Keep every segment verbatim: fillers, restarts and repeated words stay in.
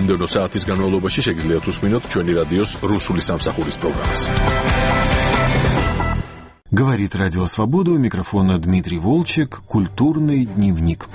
მომდევნო საათის განმავლობაში შეგიძლიათ უსმინოთ ჩვენი რადიოს რუსული სამსახურის პროგრამას. Говорит Радио Свобода, у микрофона Дмитрий Волчек, «Культурный дневник».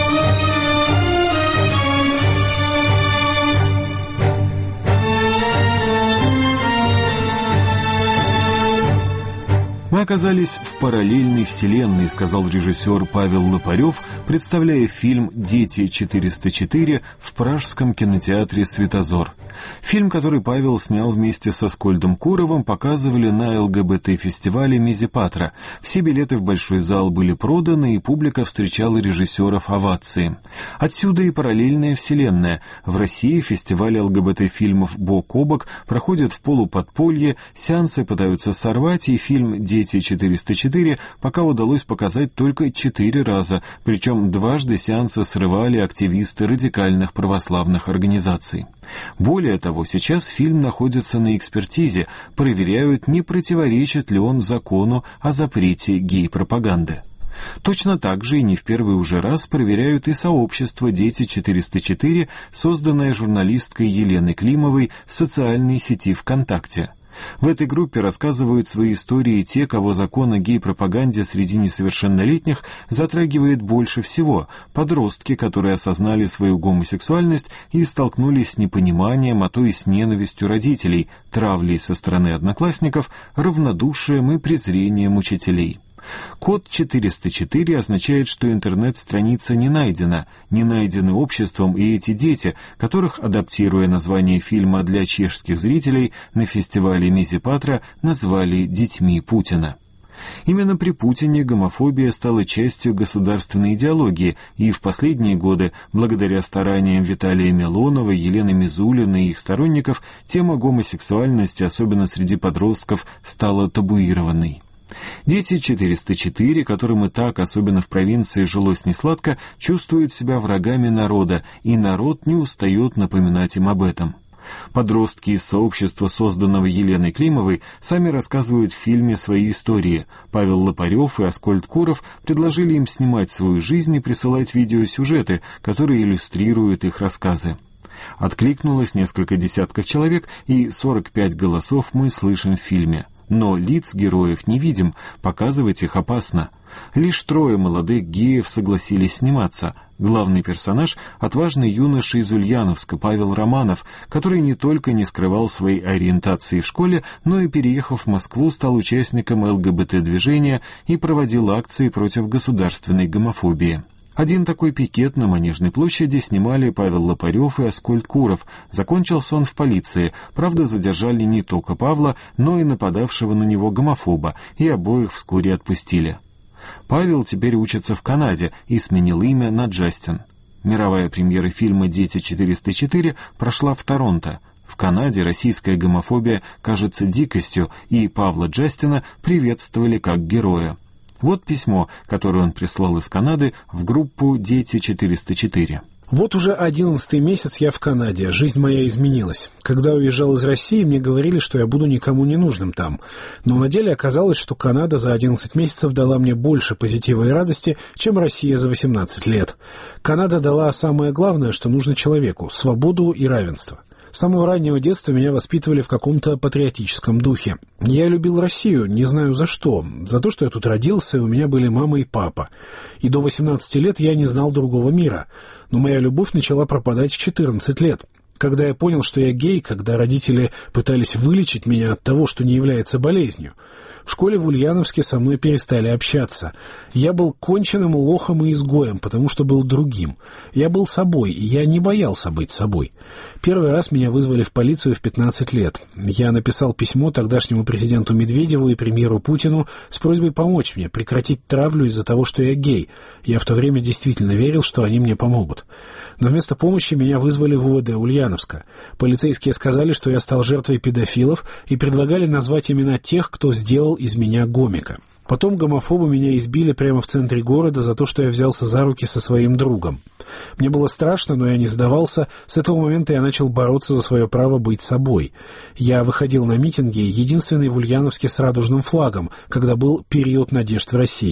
Мы оказались в параллельной вселенной, сказал режиссер Павел Лопарев, представляя фильм «Дети четыреста четыре» в пражском кинотеатре «Светозор». Фильм, который Павел снял вместе со Аскольдом Куровым, показывали на ЛГБТ-фестивале Мезипатра. Все билеты в большой зал были проданы, и публика встречала режиссеров овации. Отсюда и параллельная вселенная. В России фестивали ЛГБТ-фильмов «Бок о бок» проходят в полуподполье, сеансы пытаются сорвать, и фильм «Дети четыреста четыре» пока удалось показать только четыре раза, причем дважды сеансы срывали активисты радикальных православных организаций. Более того, сейчас фильм находится на экспертизе, проверяют, не противоречит ли он закону о запрете гей-пропаганды. Точно так же и не в первый уже раз проверяют и сообщество «Дети четыреста четыре», созданное журналисткой Еленой Климовой в социальной сети ВКонтакте. В этой группе рассказывают свои истории те, кого закон о гей-пропаганде среди несовершеннолетних затрагивает больше всего – подростки, которые осознали свою гомосексуальность и столкнулись с непониманием, а то и с ненавистью родителей, травлей со стороны одноклассников, равнодушием и презрением учителей. Код четыреста четыре означает, что интернет-страница не найдена, не найдены обществом и эти дети, которых, адаптируя название фильма для чешских зрителей, на фестивале Мезипатра назвали «детьми Путина». Именно при Путине гомофобия стала частью государственной идеологии, и в последние годы, благодаря стараниям Виталия Милонова, Елены Мизулиной и их сторонников, тема гомосексуальности, особенно среди подростков, стала табуированной. Дети четыреста четыре, которым и так, особенно в провинции, жилось несладко, чувствуют себя врагами народа, и народ не устает напоминать им об этом. Подростки из сообщества, созданного Еленой Климовой, сами рассказывают в фильме свои истории. Павел Лопарев и Аскольд Куров предложили им снимать свою жизнь и присылать видеосюжеты, которые иллюстрируют их рассказы. Откликнулось несколько десятков человек, и сорок пять голосов мы слышим в фильме. Но лиц героев не видим, показывать их опасно. Лишь трое молодых геев согласились сниматься. Главный персонаж — отважный юноша из Ульяновска Павел Романов, который не только не скрывал своей ориентации в школе, но и, переехав в Москву, стал участником ЛГБТ-движения и проводил акции против государственной гомофобии. Один такой пикет на Манежной площади снимали Павел Лопарев и Аскольд Куров. Закончился он в полиции. Правда, задержали не только Павла, но и нападавшего на него гомофоба, и обоих вскоре отпустили. Павел теперь учится в Канаде и сменил имя на Джастин. Мировая премьера фильма «Дети четыреста четыре» прошла в Торонто. В Канаде российская гомофобия кажется дикостью, и Павла Джастина приветствовали как героя. Вот письмо, которое он прислал из Канады в группу «Дети четыреста четыре». Вот уже одиннадцатый месяц я в Канаде, жизнь моя изменилась. Когда уезжал из России, мне говорили, что я буду никому не нужным там. Но на деле оказалось, что Канада за одиннадцать месяцев дала мне больше позитива и радости, чем Россия за восемнадцать лет. Канада дала самое главное, что нужно человеку — свободу и равенство. С самого раннего детства меня воспитывали в каком-то патриотическом духе. Я любил Россию, не знаю за что. За то, что я тут родился, и у меня были мама и папа. И до восемнадцати лет я не знал другого мира. Но моя любовь начала пропадать в четырнадцать лет. Когда я понял, что я гей, когда родители пытались вылечить меня от того, что не является болезнью. В школе в Ульяновске со мной перестали общаться. Я был конченным лохом и изгоем, потому что был другим. Я был собой, и я не боялся быть собой. Первый раз меня вызвали в полицию в пятнадцать лет. Я написал письмо тогдашнему президенту Медведеву и премьеру Путину с просьбой помочь мне, прекратить травлю из-за того, что я гей. Я в то время действительно верил, что они мне помогут. Но вместо помощи меня вызвали в УВД Ульяновска. Полицейские сказали, что я стал жертвой педофилов, и предлагали назвать имена тех, кто сделал из меня гомика. Потом гомофобы меня избили прямо в центре города за то, что я взялся за руки со своим другом. Мне было страшно, но я не сдавался. С этого момента я начал бороться за свое право быть собой. Я выходил на митинги, единственный в Ульяновске с радужным флагом, когда был период надежд в России.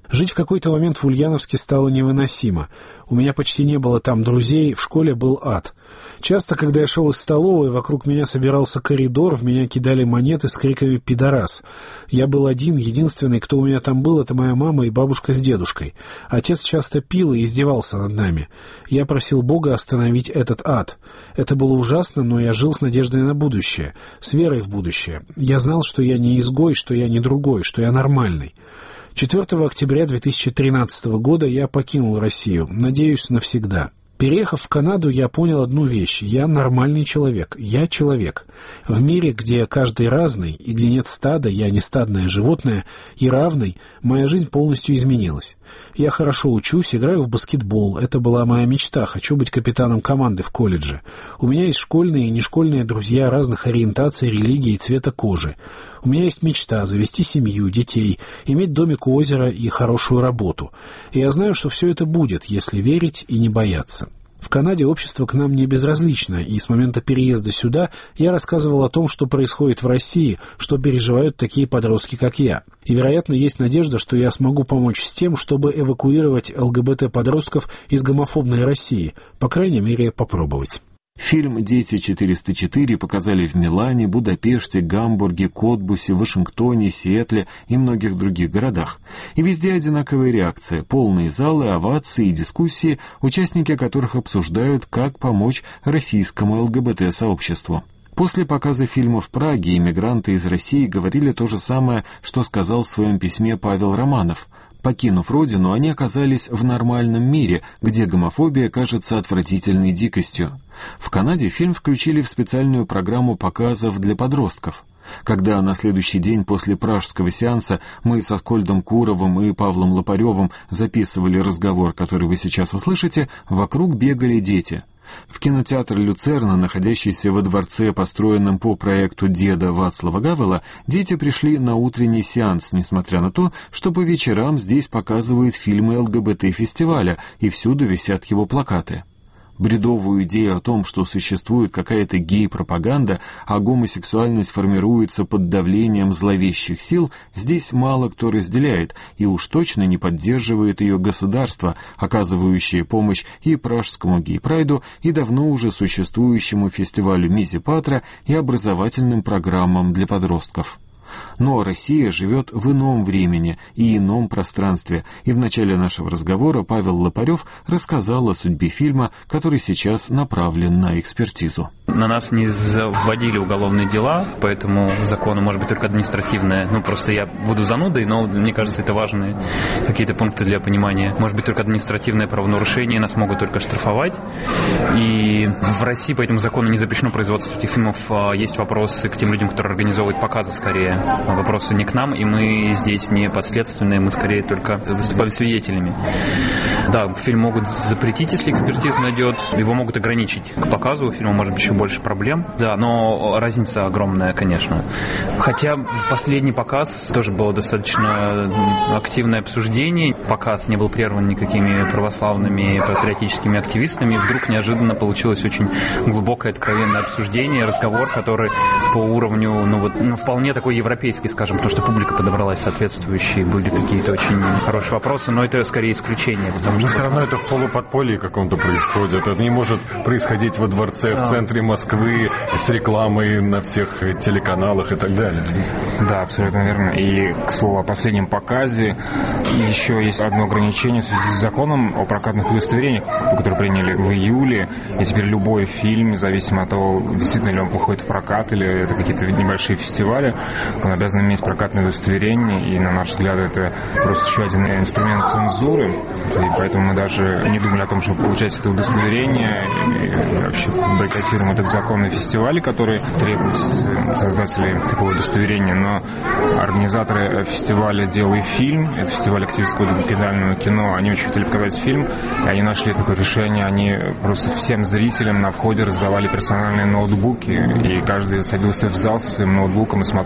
Жить в какой-то момент в Ульяновске стало невыносимо. У меня почти не было там друзей, в школе был ад. Часто, когда я шел из столовой, вокруг меня собирался коридор, в меня кидали монеты с криками «Пидорас!». Я был один, единственный, кто у меня там был, это моя мама и бабушка с дедушкой. Отец часто пил и издевался над нами. Я просил Бога остановить этот ад. Это было ужасно, но я жил с надеждой на будущее, с верой в будущее. Я знал, что я не изгой, что я не другой, что я нормальный. четвёртого октября две тысячи тринадцатого года я покинул Россию, надеюсь, навсегда. Переехав в Канаду, я понял одну вещь. Я нормальный человек. Я человек. В мире, где каждый разный, и где нет стада, я не стадное животное, и равный, моя жизнь полностью изменилась. Я хорошо учусь, играю в баскетбол. Это была моя мечта. Хочу быть капитаном команды в колледже. У меня есть школьные и нешкольные друзья разных ориентаций, религий и цвета кожи. У меня есть мечта завести семью, детей, иметь домик у озера и хорошую работу. И я знаю, что все это будет, если верить и не бояться. В Канаде общество к нам не безразлично, и с момента переезда сюда я рассказывал о том, что происходит в России, что переживают такие подростки, как я. И, вероятно, есть надежда, что я смогу помочь с тем, чтобы эвакуировать ЛГБТ-подростков из гомофобной России, по крайней мере, попробовать. Фильм «Дети четыреста четыре» показали в Милане, Будапеште, Гамбурге, Котбусе, Вашингтоне, Сиэтле и многих других городах. И везде одинаковая реакция, полные залы, овации и дискуссии, участники которых обсуждают, как помочь российскому ЛГБТ-сообществу. После показа фильма в Праге иммигранты из России говорили то же самое, что сказал в своем письме Павел Романов. Покинув родину, они оказались в нормальном мире, где гомофобия кажется отвратительной дикостью. В Канаде фильм включили в специальную программу показов для подростков. Когда на следующий день после пражского сеанса мы со Скольдом Куровым и Павлом Лопаревым записывали разговор, который вы сейчас услышите, вокруг бегали дети. В кинотеатр «Люцерна», находящийся во дворце, построенном по проекту деда Вацлава Гавела, дети пришли на утренний сеанс, несмотря на то, что по вечерам здесь показывают фильмы ЛГБТ-фестиваля, и всюду висят его плакаты. Бредовую идею о том, что существует какая-то гей-пропаганда, а гомосексуальность формируется под давлением зловещих сил, здесь мало кто разделяет, и уж точно не поддерживает ее государство, оказывающее помощь и пражскому гей-прайду, и давно уже существующему фестивалю Мизи Патра и образовательным программам для подростков. Но Россия живет в ином времени и ином пространстве, и в начале нашего разговора Павел Лопарев рассказал о судьбе фильма, который сейчас направлен на экспертизу. На нас не заводили уголовные дела, поэтому закону может быть только административное. Ну, просто я буду занудой, но мне кажется, это важные какие-то пункты для понимания. Может быть только административное правонарушение, нас могут только штрафовать. И в России по этому закону не запрещено производство этих фильмов. Есть вопросы к тем людям, которые организовывают показы скорее. Вопросы не к нам, и мы здесь не подследственные, мы скорее только выступаем свидетелями. Да, фильм могут запретить, если экспертиза найдет, его могут ограничить к показу, у фильма может быть еще больше проблем. Да, но разница огромная, конечно. Хотя в последний показ тоже было достаточно активное обсуждение. Показ не был прерван никакими православными патриотическими активистами. Вдруг неожиданно получилось очень глубокое, откровенное обсуждение, разговор, который по уровню, ну вот, ну, вполне такой европейский, скажем, потому что публика подобралась соответствующие, были какие-то очень хорошие вопросы, но это скорее исключение. Потому но что все равно это в полуподполье каком-то происходит. Это не может происходить во дворце, в центре Москвы, с рекламой на всех телеканалах и так далее. Да, абсолютно верно. И, к слову, о последнем показе еще есть одно ограничение в связи с законом о прокатных удостоверениях, который приняли в июле. И теперь любой фильм, независимо от того, действительно ли он походит в прокат или это какие-то небольшие фестивали, он обязан иметь прокатное удостоверение. И, на наш взгляд, это просто еще один инструмент цензуры. И поэтому мы даже не думали о том, чтобы получать это удостоверение. И вообще бойкотируем этот закон на фестивале, который требует создателей такого удостоверения. Но организаторы фестиваля «Делай фильм», это фестиваль активистского документального кино, они очень хотели показать фильм, и они нашли такое решение. Они просто всем зрителям на входе раздавали персональные ноутбуки, и каждый садился в зал со своим ноутбуком и смотрел фильм.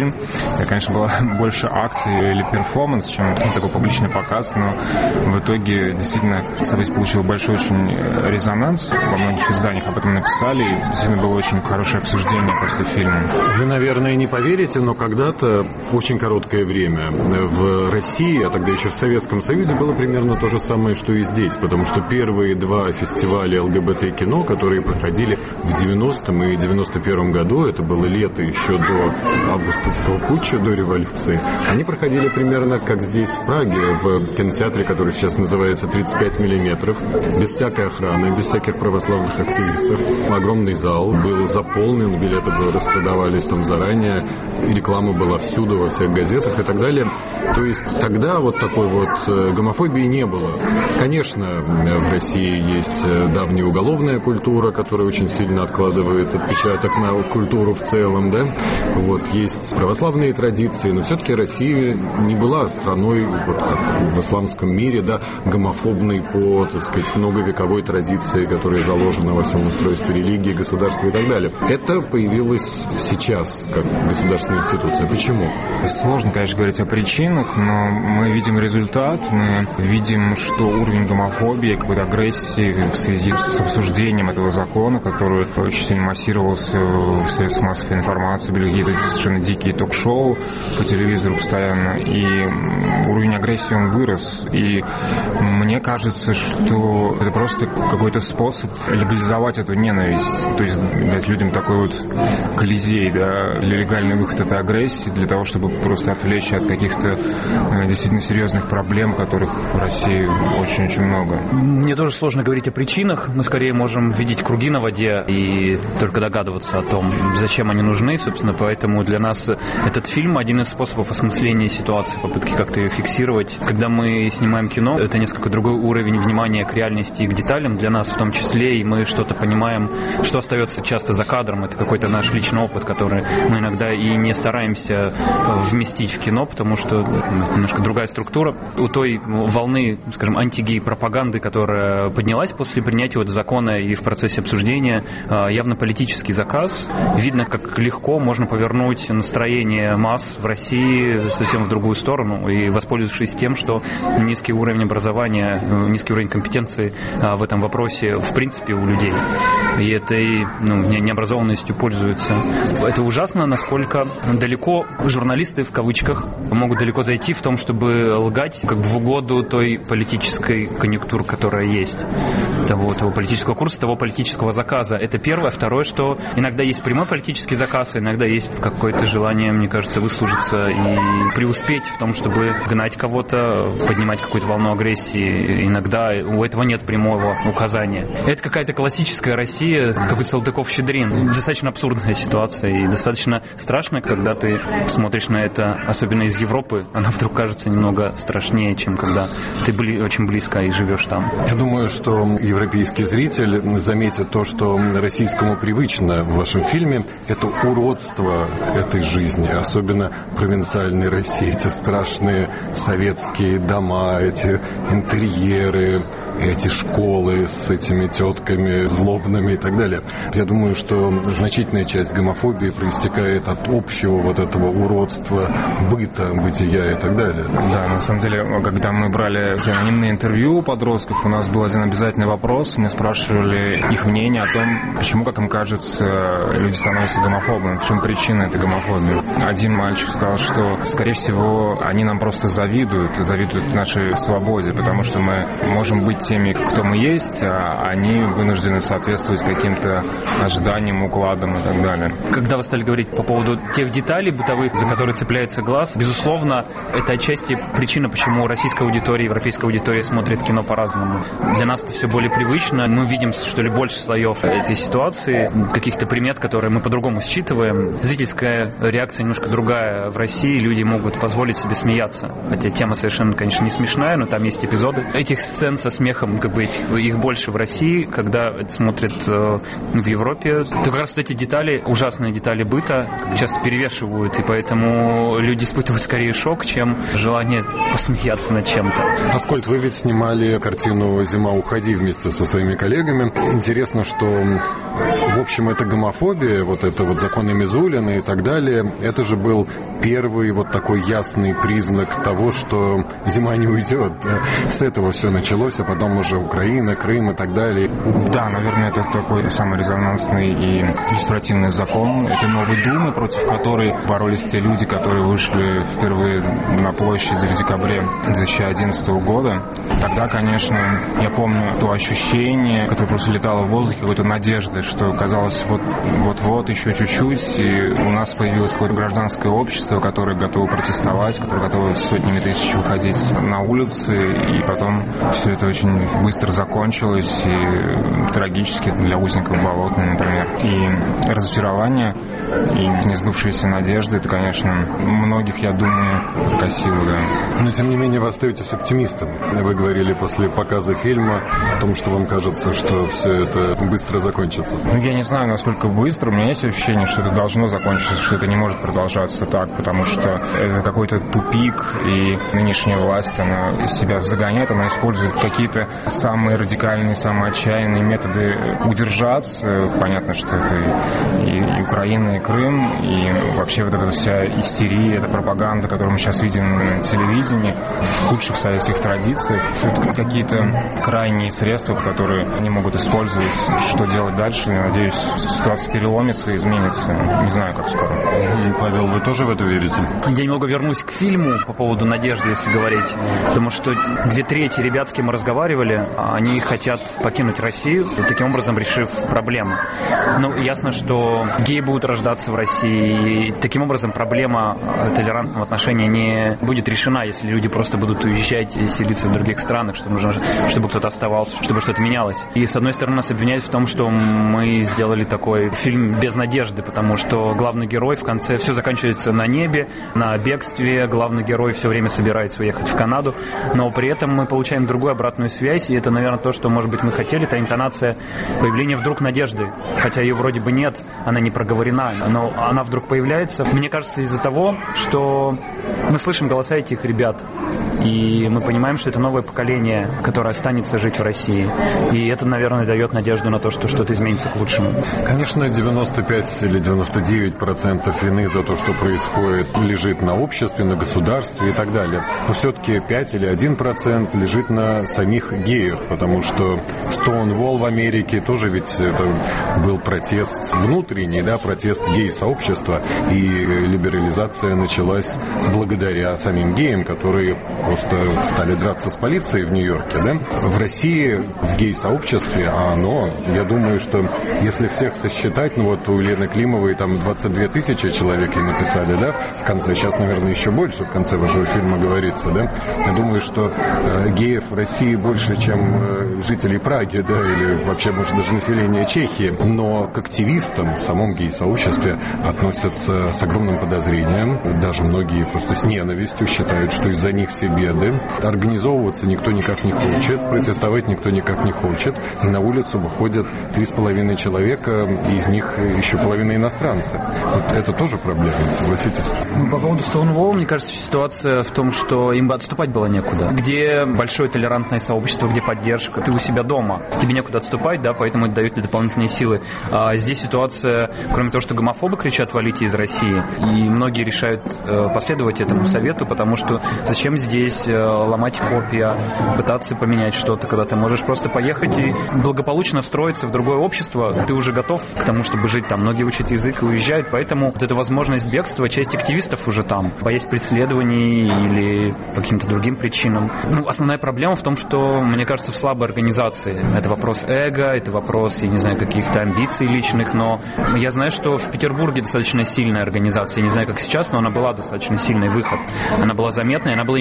фильм. Это, конечно, была больше акция или перформанс, чем ну, такой публичный показ, но в итоге действительно событие получило большой очень резонанс. Во многих изданиях об этом написали, и действительно было очень хорошее обсуждение после фильма. Вы, наверное, не поверите, но когда-то, очень короткое время, в России, а тогда еще в Советском Союзе, было примерно то же самое, что и здесь, потому что первые два фестиваля ЛГБТ-кино, которые проходили в девяностом и девяносто первом году, это было лето еще до августовского путча, до революции, они проходили примерно как здесь, в Праге, в кинотеатре, который сейчас называется тридцать пять миллиметров, без всякой охраны, без всяких православных активистов. Огромный зал был заполнен, билеты распродавались там заранее, и реклама была всюду, во всех газетах и так далее. То есть тогда вот такой вот гомофобии не было. Конечно, в России есть давняя уголовная культура, которая очень сильно откладывает отпечаток на культуру в целом, да. Вот, есть православные традиции, но все-таки Россия не была страной, вот как в исламском мире, да, гомофобной по, так сказать, многовековой традиции, которая заложена во всем устройстве религии, государства и так далее. Это появилось сейчас, как государственная институция. Почему? Сложно, конечно, говорить о причинах, но мы видим результат, мы видим, что уровень гомофобии, какой-то агрессии в связи с обсуждением этого закона, который очень сильно массировался в средствах массовой информации, были какие-то совершенно дикие ток-шоу по телевизору постоянно, и уровень агрессии он вырос, и мне кажется, что это просто какой-то способ легализовать эту ненависть, то есть дать людям такой вот колизей, да, легальный выход этой агрессии для того, чтобы просто отвлечь от каких-то э, действительно серьезных проблем, которых в России очень-очень много. Мне тоже сложно говорить о причинах. Мы скорее можем видеть круги на воде и только догадываться о том, зачем они нужны. Собственно, поэтому для нас этот фильм один из способов осмысления ситуации, попытки как-то ее фиксировать. Когда мы снимаем кино, это несколько другой уровень внимания к реальности и к деталям для нас в том числе, и мы что-то понимаем, что остается часто за кадром. Это какой-то наш личный опыт, который мы иногда и не стараемся вместить в кино, потому что это немножко другая структура. У той волны, скажем, антигей-пропаганды, которая поднялась после принятия этого закона и в процессе обсуждения, явно политический заказ. Видно, как легко можно повернуть настроение масс в России совсем в другую сторону, и воспользовавшись тем, что низкий уровень образования, низкий уровень компетенции в этом вопросе в принципе у людей. И этой ну, необразованностью пользуются. Это ужасно, насколько далеко журналисты, в кавычках, могут далеко зайти в том, чтобы лгать как бы в угоду той политической конъюнктуры, которая есть, того, того политического курса, того политического заказа. Это первое. Второе, что иногда есть прямой политический заказ, а иногда есть какое-то желание, мне кажется, выслужиться и преуспеть в том, чтобы гнать кого-то, поднимать какую-то волну агрессии. Иногда у этого нет прямого указания. Это какая-то классическая Россия, какой-то Салтыков-Щедрин. Достаточно абсурдная ситуация и достаточно страшно, когда ты смотришь на это, особенно из Европы, она вдруг кажется немного страшнее, чем когда ты бли- очень близко и живешь там. Я думаю, что европейский зритель заметит то, что российскому привычно в вашем фильме, это уродство этой жизни, особенно провинциальной России, эти страшные советские дома, эти интерьеры, эти школы с этими тетками злобными и так далее. Я думаю, что значительная часть гомофобии проистекает от общего вот этого уродства быта, бытия и так далее. Да, на самом деле, когда мы брали анонимные интервью у подростков, у нас был один обязательный вопрос. Мы спрашивали их мнение о том, почему, как им кажется, люди становятся гомофобами, в чем причина этой гомофобии. Один мальчик сказал, что, скорее всего, они нам просто завидуют, завидуют нашей свободе, потому что мы можем быть теми, кто мы есть, а они вынуждены соответствовать каким-то ожиданиям, укладам и так далее. Когда вы стали говорить по поводу тех деталей бытовых, за которые цепляется глаз, безусловно, это отчасти причина, почему российская аудитория, европейская аудитория смотрит кино по-разному. Для нас это все более привычно. Мы видим, что ли, больше слоев этой ситуации, каких-то примет, которые мы по-другому считываем. Зрительская реакция немножко другая. В России люди могут позволить себе смеяться. Хотя тема совершенно, конечно, не смешная, но там есть эпизоды этих сцен со смехом смехом, как бы их, их больше в России, когда это смотрят э, в Европе, то как раз эти детали, ужасные детали быта, часто перевешивают, и поэтому люди испытывают скорее шок, чем желание посмеяться над чем-то. Аскольд, вы ведь снимали картину «Зима, уходи» вместе со своими коллегами. Интересно, что, в общем, эта гомофобия, вот это вот законы Мизулина и так далее, это же был первый вот такой ясный признак того, что зима не уйдет. Да? С этого все началось, а потом уже Украина, Крым и так далее. Да, наверное, это такой самый резонансный и иллюстративный закон этой новой Думы, против которой боролись те люди, которые вышли впервые на площадь в декабре две тысячи одиннадцатого года. Тогда, конечно, я помню то ощущение, которое просто летало в воздухе, какой-то надежды, что казалось вот, вот-вот, еще чуть-чуть, и у нас появилось какое-то гражданское общество, которое готово протестовать, которое готово сотнями тысяч выходить на улицы, и потом все это очень быстро закончилось, и трагически для узников Болотной, например. И разочарование, и несбывшиеся надежды, это, конечно, многих, я думаю, подкосило, да. Но, тем не менее, вы остаетесь оптимистом. Вы говорили после показа фильма о том, что вам кажется, что все это быстро закончится. Ну, я не знаю, насколько быстро. У меня есть ощущение, что это должно закончиться, что это не может продолжаться так, потому что это какой-то тупик, и нынешняя власть, она себя загоняет, она использует какие-то самые радикальные, самые отчаянные методы удержаться. Понятно, что это и, и Украина, и Крым, и вообще вот эта вся истерия, эта пропаганда, которую мы сейчас видим на телевидении, в худших советских традициях. Все это какие-то крайние средства, которые они могут использовать. Что делать дальше? Я надеюсь, ситуация переломится и изменится. Не знаю, как скоро. Павел, вы тоже в это верите? Я немного вернусь к фильму по поводу надежды, если говорить. Потому что две трети ребят, с кем мы разговаривали, они хотят покинуть Россию, таким образом решив проблему. Ну, ясно, что геи будут рождаться в России, и таким образом проблема толерантного отношения не будет решена, если люди просто будут уезжать и селиться в других странах, что нужно, чтобы кто-то оставался, чтобы что-то менялось. И, с одной стороны, нас обвиняют в том, что мы сделали такой фильм без надежды, потому что главный герой в конце все заканчивается на небе, на бегстве, главный герой все время собирается уехать в Канаду, но при этом мы получаем другую обратную связь, и это, наверное, то, что, может быть, мы хотели, это интонация появления вдруг надежды, хотя ее вроде бы нет, она не проговорена, но она вдруг появляется, мне кажется, из-за того, что мы слышим голоса этих ребят, и мы понимаем, что это новое поколение, которое останется жить в России. И это, наверное, дает надежду на то, что что-то изменится к лучшему. Конечно, девяносто пять или девяносто девять процентов вины за то, что происходит, лежит на обществе, на государстве и так далее. Но все-таки пять или один процент лежит на самих геях, потому что Стоунволл в Америке тоже ведь это был протест внутренний, да, протест гей-сообщества, и либерализация началась благодаря самим геям, которые просто стали драться с полицией в Нью-Йорке, да? В России, в гей-сообществе, а оно, я думаю, что если всех сосчитать, ну вот у Лены Климовой там двадцать две тысячи человек ей написали, да, в конце, сейчас, наверное, еще больше в конце вашего фильма говорится, да? Я думаю, что э, геев в России больше, чем э, жителей Праги, да, или вообще, может, даже население Чехии, но к активистам в самом гей-сообществе относятся с огромным подозрением, даже многие просто с ненавистью считают, что из-за них все беды. Организовываться никто никак не хочет, протестовать никто никак не хочет. И на улицу выходят три с половиной человека, и из них еще половина иностранцы. Вот это тоже проблема, согласитесь? По поводу Стоунволла, мне кажется, ситуация в том, что им бы отступать было некуда. Где большое толерантное сообщество, где поддержка, ты у себя дома. Тебе некуда отступать, да, поэтому это дает тебе дополнительные силы. А здесь ситуация, кроме того, что гомофобы кричат «валите из России», и многие решают э, последовать этому совету, потому что зачем здесь э, ломать копья, пытаться поменять что-то, когда ты можешь просто поехать и благополучно встроиться в другое общество, ты уже готов к тому, чтобы жить там. Многие учат язык и уезжают, поэтому вот эта возможность бегства, часть активистов уже там, боясь преследований или по каким-то другим причинам. Ну, основная проблема в том, что, мне кажется, в слабой организации. Это вопрос эго, это вопрос, я не знаю, каких-то амбиций личных, но я знаю, что в Петербурге достаточно сильная организация. Я не знаю, как сейчас, но она была достаточно сильный выход. Она была заметной, она была именно организацией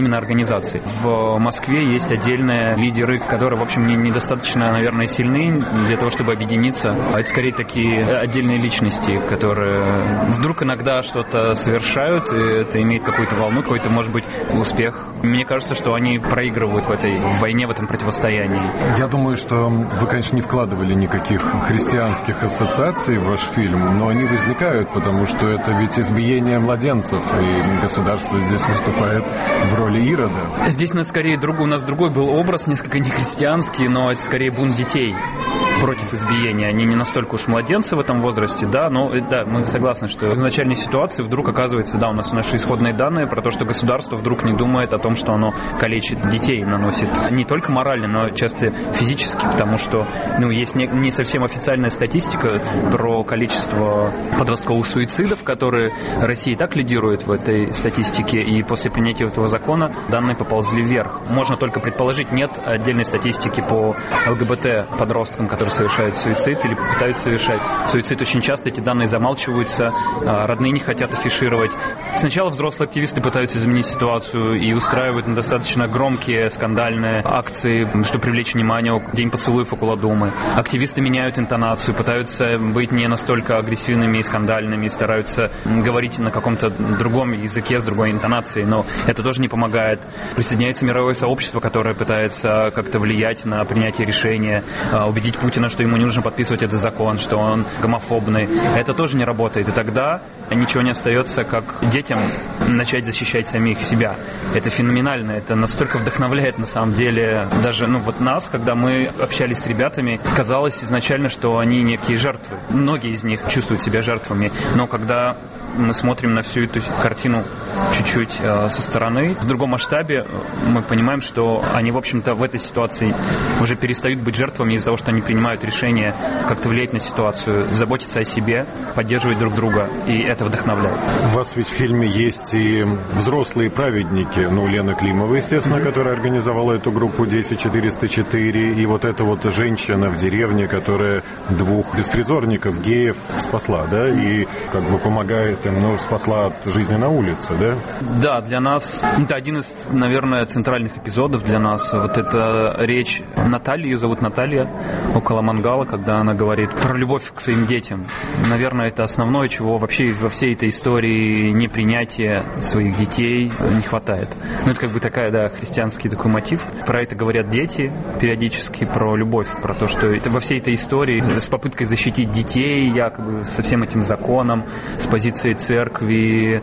организаций. В Москве есть отдельные лидеры, которые, в общем, не, недостаточно, наверное, сильны для того, чтобы объединиться. А это скорее такие отдельные личности, которые вдруг иногда что-то совершают, и это имеет какую-то волну, какой-то, может быть, успех. Мне кажется, что они проигрывают в этой войне, в этом противостоянии. Я думаю, что вы, конечно, не вкладывали никаких христианских ассоциаций в ваш фильм, но они возникают, потому что это ведь избиение младенцев, и государство здесь выступает в роли Ирода. Здесь у нас скорее друг, у нас другой был образ, несколько не христианский, но это скорее бунт детей против избиения. Они не настолько уж младенцы в этом возрасте, да, но да, мы согласны, что в изначальной ситуации вдруг оказывается, да, у нас наши исходные данные про то, что государство вдруг не думает о том, что оно калечит детей, наносит не только морально, но часто физически, потому что, ну, есть не, не совсем официальная статистика про количество подростковых суицидов, которые Россия и так лидирует в этой статистике, и после принятия этого закона данные поползли вверх. Можно только предположить, нет отдельной статистики по ЛГБТ подросткам, которые совершают суицид или пытаются совершать суицид. Очень часто эти данные замалчиваются, родные не хотят афишировать. Сначала взрослые активисты пытаются изменить ситуацию и устраивают достаточно громкие скандальные акции, чтобы привлечь внимание, День поцелуев около дома. Активисты меняют интонацию, пытаются быть не настолько агрессивными и скандальными, стараются говорить на каком-то другом языке с другой интонацией, но это тоже не помогает. Присоединяется мировое сообщество, которое пытается как-то влиять на принятие решения, убедить Путина, что ему не нужно подписывать этот закон, что он гомофобный. Это тоже не работает. И тогда ничего не остается, как детям начать защищать самих себя. Это феноменально, это настолько вдохновляет на самом деле даже, ну, вот нас, когда мы общались с ребятами, казалось изначально, что они некие жертвы. Многие из них чувствуют себя жертвами, но когда мы смотрим на всю эту картину чуть-чуть э, со стороны, в другом масштабе, мы понимаем, что они, в общем-то, в этой ситуации уже перестают быть жертвами из-за того, что они принимают решение как-то влиять на ситуацию, заботиться о себе, поддерживать друг друга, и это вдохновляет. У вас ведь в фильме есть и взрослые праведники, ну, Лена Климова, естественно, mm-hmm. которая организовала эту группу «Дети четыреста четыре», и вот эта вот женщина в деревне, которая двух беспризорников, геев, спасла, да, и как бы помогает им, ну, спасла от жизни на улице, да? Да, для нас это один из, наверное, центральных эпизодов для нас. Вот эта речь Натальи, ее зовут Наталья, около мангала, когда она говорит про любовь к своим детям. Наверное, это основное, чего вообще во всей этой истории непринятия своих детей не хватает. Ну, это как бы такая, да, христианский такой мотив. Про это говорят дети периодически, про любовь, про то, что это во всей этой истории с попыткой защитить детей, якобы со всем этим законом, с позиции церкви,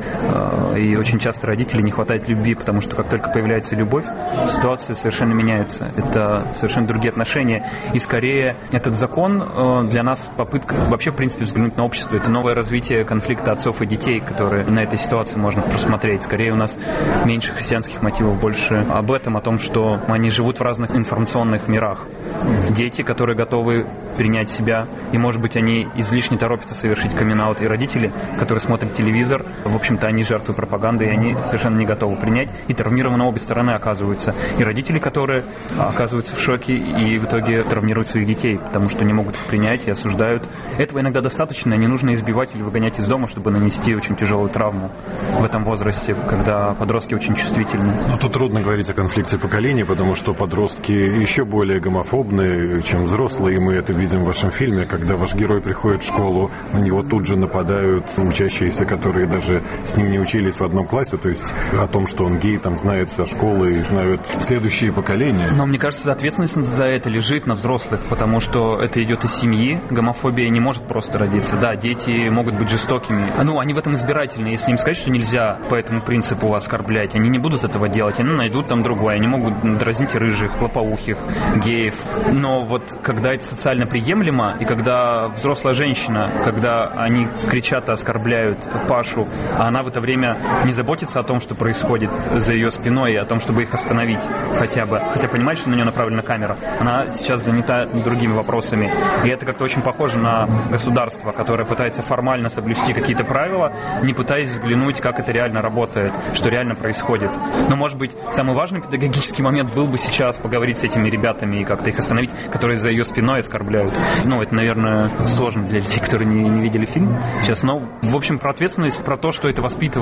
и очень часто родителей не хватает любви, потому что как только появляется любовь, ситуация совершенно меняется. Это совершенно другие отношения. И скорее этот закон для нас попытка вообще, в принципе, взглянуть на общество. Это новое развитие конфликта отцов и детей, которые на этой ситуации можно просмотреть. Скорее у нас меньше христианских мотивов, больше об этом, о том, что они живут в разных информационных мирах. Дети, которые готовы принять себя, и, может быть, они излишне торопятся совершить камин-аут, и родители, которые смотрят телевизор, в общем-то, они жертвы пропаганды, и они совершенно не готовы принять, и травмированы обе стороны оказываются. И родители, которые оказываются в шоке, и в итоге травмируют своих детей, потому что не могут их принять и осуждают. Этого иногда достаточно, не нужно избивать или выгонять из дома, чтобы нанести очень тяжелую травму в этом возрасте, когда подростки очень чувствительны. Но тут трудно говорить о конфликте поколений, потому что подростки еще более гомофобны, чем взрослые, и мы это видим в вашем фильме, когда ваш герой приходит в школу, на него тут же нападают учащиеся, которые даже с ним не учились в одном классе, то есть о том, что он гей, там знает вся школа и знают следующие поколения. Но мне кажется, ответственность за это лежит на взрослых, потому что это идет из семьи. Гомофобия не может просто родиться. Да, дети могут быть жестокими. Ну, они в этом избирательны. Если им сказать, что нельзя по этому принципу оскорблять, они не будут этого делать. Они найдут там другое. Они могут дразнить рыжих, лопоухих, геев. Но вот когда это социально приемлемо, и когда взрослая женщина, когда они кричат и оскорбляют Пашу, а она в это время не заботится о том, что происходит за ее спиной, и о том, чтобы их остановить хотя бы. Хотя понимает, что на нее направлена камера. Она сейчас занята другими вопросами. И это как-то очень похоже на государство, которое пытается формально соблюсти какие-то правила, не пытаясь взглянуть, как это реально работает, что реально происходит. Но, может быть, самый важный педагогический момент был бы сейчас поговорить с этими ребятами и как-то их остановить, которые за ее спиной оскорбляют. Ну, это, наверное, сложно для людей, которые не, не видели фильм сейчас. Но, в общем, про ответственность, про то, что это воспитывается.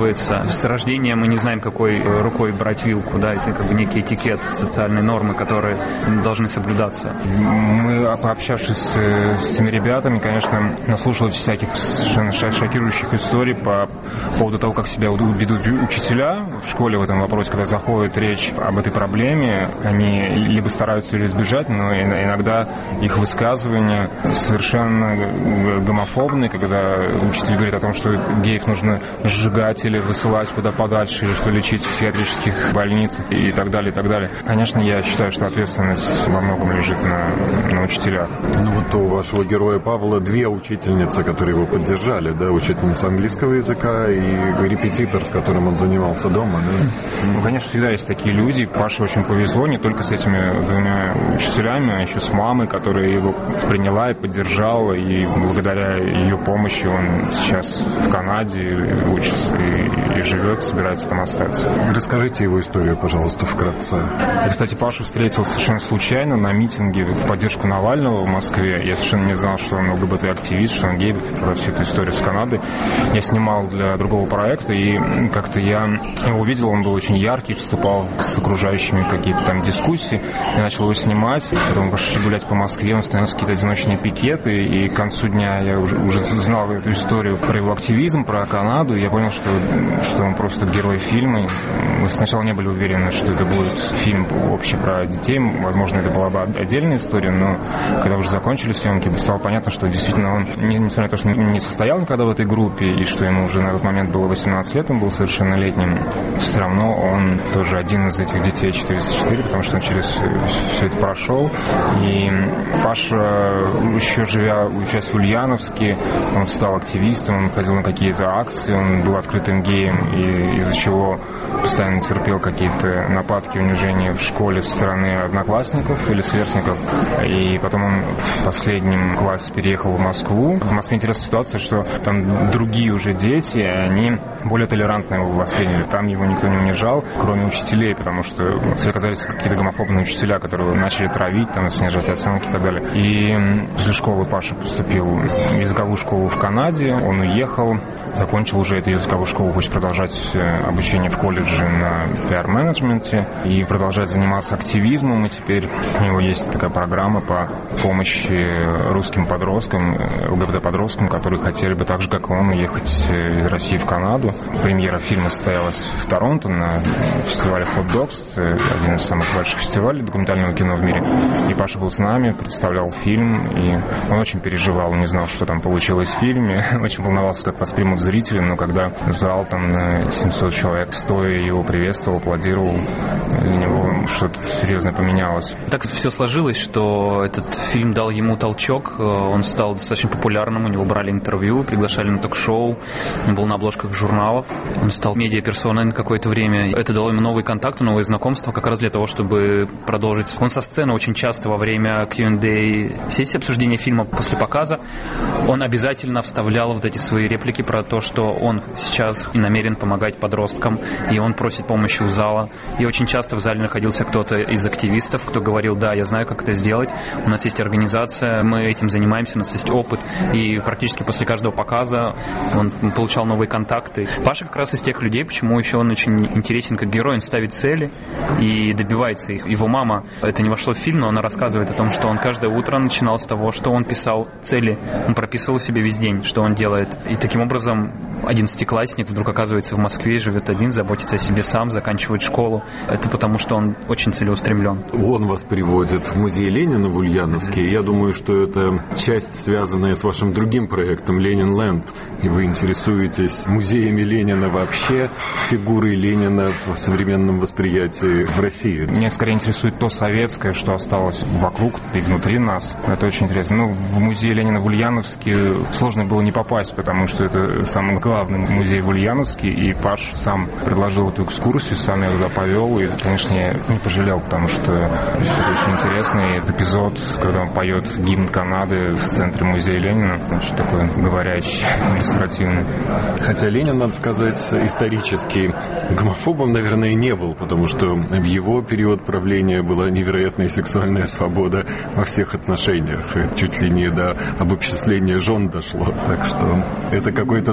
с рождения мы не знаем, какой рукой брать вилку, да, это как бы некий этикет, социальные нормы, которые должны соблюдаться. Мы, пообщавшись с этими ребятами, конечно, наслушались всяких совершенно шокирующих историй по поводу того, как себя ведут учителя в школе в этом вопросе, когда заходит речь об этой проблеме. Они либо стараются ее избежать, но иногда их высказывания совершенно гомофобные, когда учитель говорит о том, что геев нужно сжигать или высылать куда подальше, или что лечить в психиатрических больницах и так далее, и так далее. Конечно, я считаю, что ответственность во многом лежит на, на учителях. Ну вот у вашего героя Павла две учительницы, которые его поддержали, да, учительница английского языка и репетитор, с которым он занимался дома, да? Ну, конечно, всегда есть такие люди. Паше очень повезло не только с этими двумя учителями, а еще с мамой, которая его приняла и поддержала, и благодаря ее помощи он сейчас в Канаде учится и, и живет, собирается там остаться. Расскажите его историю, пожалуйста, вкратце. Я, кстати, Пашу встретил совершенно случайно на митинге в поддержку Навального в Москве. Я совершенно не знал, что он ЛГБТ-активист, что он гей, про всю эту историю с Канады. Я снимал для другого проекта, и как-то я его увидел, он был очень яркий, вступал с окружающими в какие-то там дискуссии. Я начал его снимать, потом пошли гулять по Москве, он становился какие-то одиночные пикеты, и к концу дня я уже, уже знал эту историю про его активизм, про Канаду, и я понял, что, что он просто герой фильма. Мы сначала не были уверены, что это будет фильм общий про детей, возможно, это была бы отдельная история, но когда уже закончили съемки, стало понятно, что действительно он, несмотря на то, что не состоял никогда в этой группе, и что ему уже на тот момент было восемнадцать лет, он был совершеннолетним, все равно он тоже один из этих детей четыреста четыре, потому что он через все это прошел. И Паша, еще живя, учась в Ульяновске, он стал активистом, он ходил на какие-то акции, он был открытым геем, и из-за чего постоянно терпел какие-то нападки, унижения в школе со стороны одноклассников или сверстников. И потом он в последнем классе переехал в Москву. В Москве интересная ситуация, что там другие уже дети, они более толерантно его восприняли. Там его никто не унижал, кроме учителей, потому что все оказались какие-то гомофобные учителя, которые начали травить, там, снижать оценки и так далее. И после школы Паша поступил в языковую школу в Канаде, он уехал, закончил уже эту языковую школу, хочет продолжать обучение в колледже на пиар-менеджменте и продолжать заниматься активизмом. И теперь у него есть такая программа по помощи русским подросткам, ЛГБТ-подросткам, которые хотели бы так же, как и он, уехать из России в Канаду. Премьера фильма состоялась в Торонто на фестивале Hot Docs, один из самых больших фестивалей документального кино в мире. И Паша был с нами, представлял фильм, и он очень переживал, не знал, что там получилось в фильме, очень волновался, как воспримут зрители, но когда зал там на семьсот человек стоя его приветствовал, аплодировал, для него что-то серьезно поменялось. Так все сложилось, что этот фильм дал ему толчок, он стал достаточно популярным, у него брали интервью, приглашали на ток-шоу, он был на обложках журналов, он стал медиаперсоной на какое-то время. Это дало ему новые контакты, новые знакомства, как раз для того, чтобы продолжить. Он со сцены очень часто во время кью энд эй сессии обсуждения фильма после показа, он обязательно вставлял вот эти свои реплики про то, что он сейчас намерен помогать подросткам, и он просит помощи у зала. И очень часто в зале находился кто-то из активистов, кто говорил: да, я знаю, как это сделать, у нас есть организация, мы этим занимаемся, у нас есть опыт. И практически после каждого показа он получал новые контакты. Паша как раз из тех людей, почему еще он очень интересен как герой, он ставит цели и добивается их. Его мама, это не вошло в фильм, но она рассказывает о том, что он каждое утро начинал с того, что он писал цели, он прописывал себе весь день, что он делает. И таким образом одиннадцатиклассник вдруг оказывается в Москве, живет один, заботится о себе сам, заканчивает школу. Это потому, что он очень целеустремлен. Он вас приводит в музей Ленина в Ульяновске. Я думаю, что это часть, связанная с вашим другим проектом «Ленин-ленд». И вы интересуетесь музеями Ленина вообще, фигурой Ленина в современном восприятии в России. Меня скорее интересует то советское, что осталось вокруг и внутри нас. Это очень интересно. Ну, в музей Ленина в Ульяновске сложно было не попасть, потому что это самый главный музей в Ульяновске, и Паш сам предложил эту экскурсию, сам я туда повел, и, конечно, я не пожалел, потому что это очень интересный эпизод, когда он поет гимн Канады в центре музея Ленина, очень такой говорящий, иллюстративный. Хотя Ленин, надо сказать, исторически гомофобом, наверное, не был, потому что в его период правления была невероятная сексуальная свобода во всех отношениях, чуть ли не до обобществления жен дошло, так что это какой-то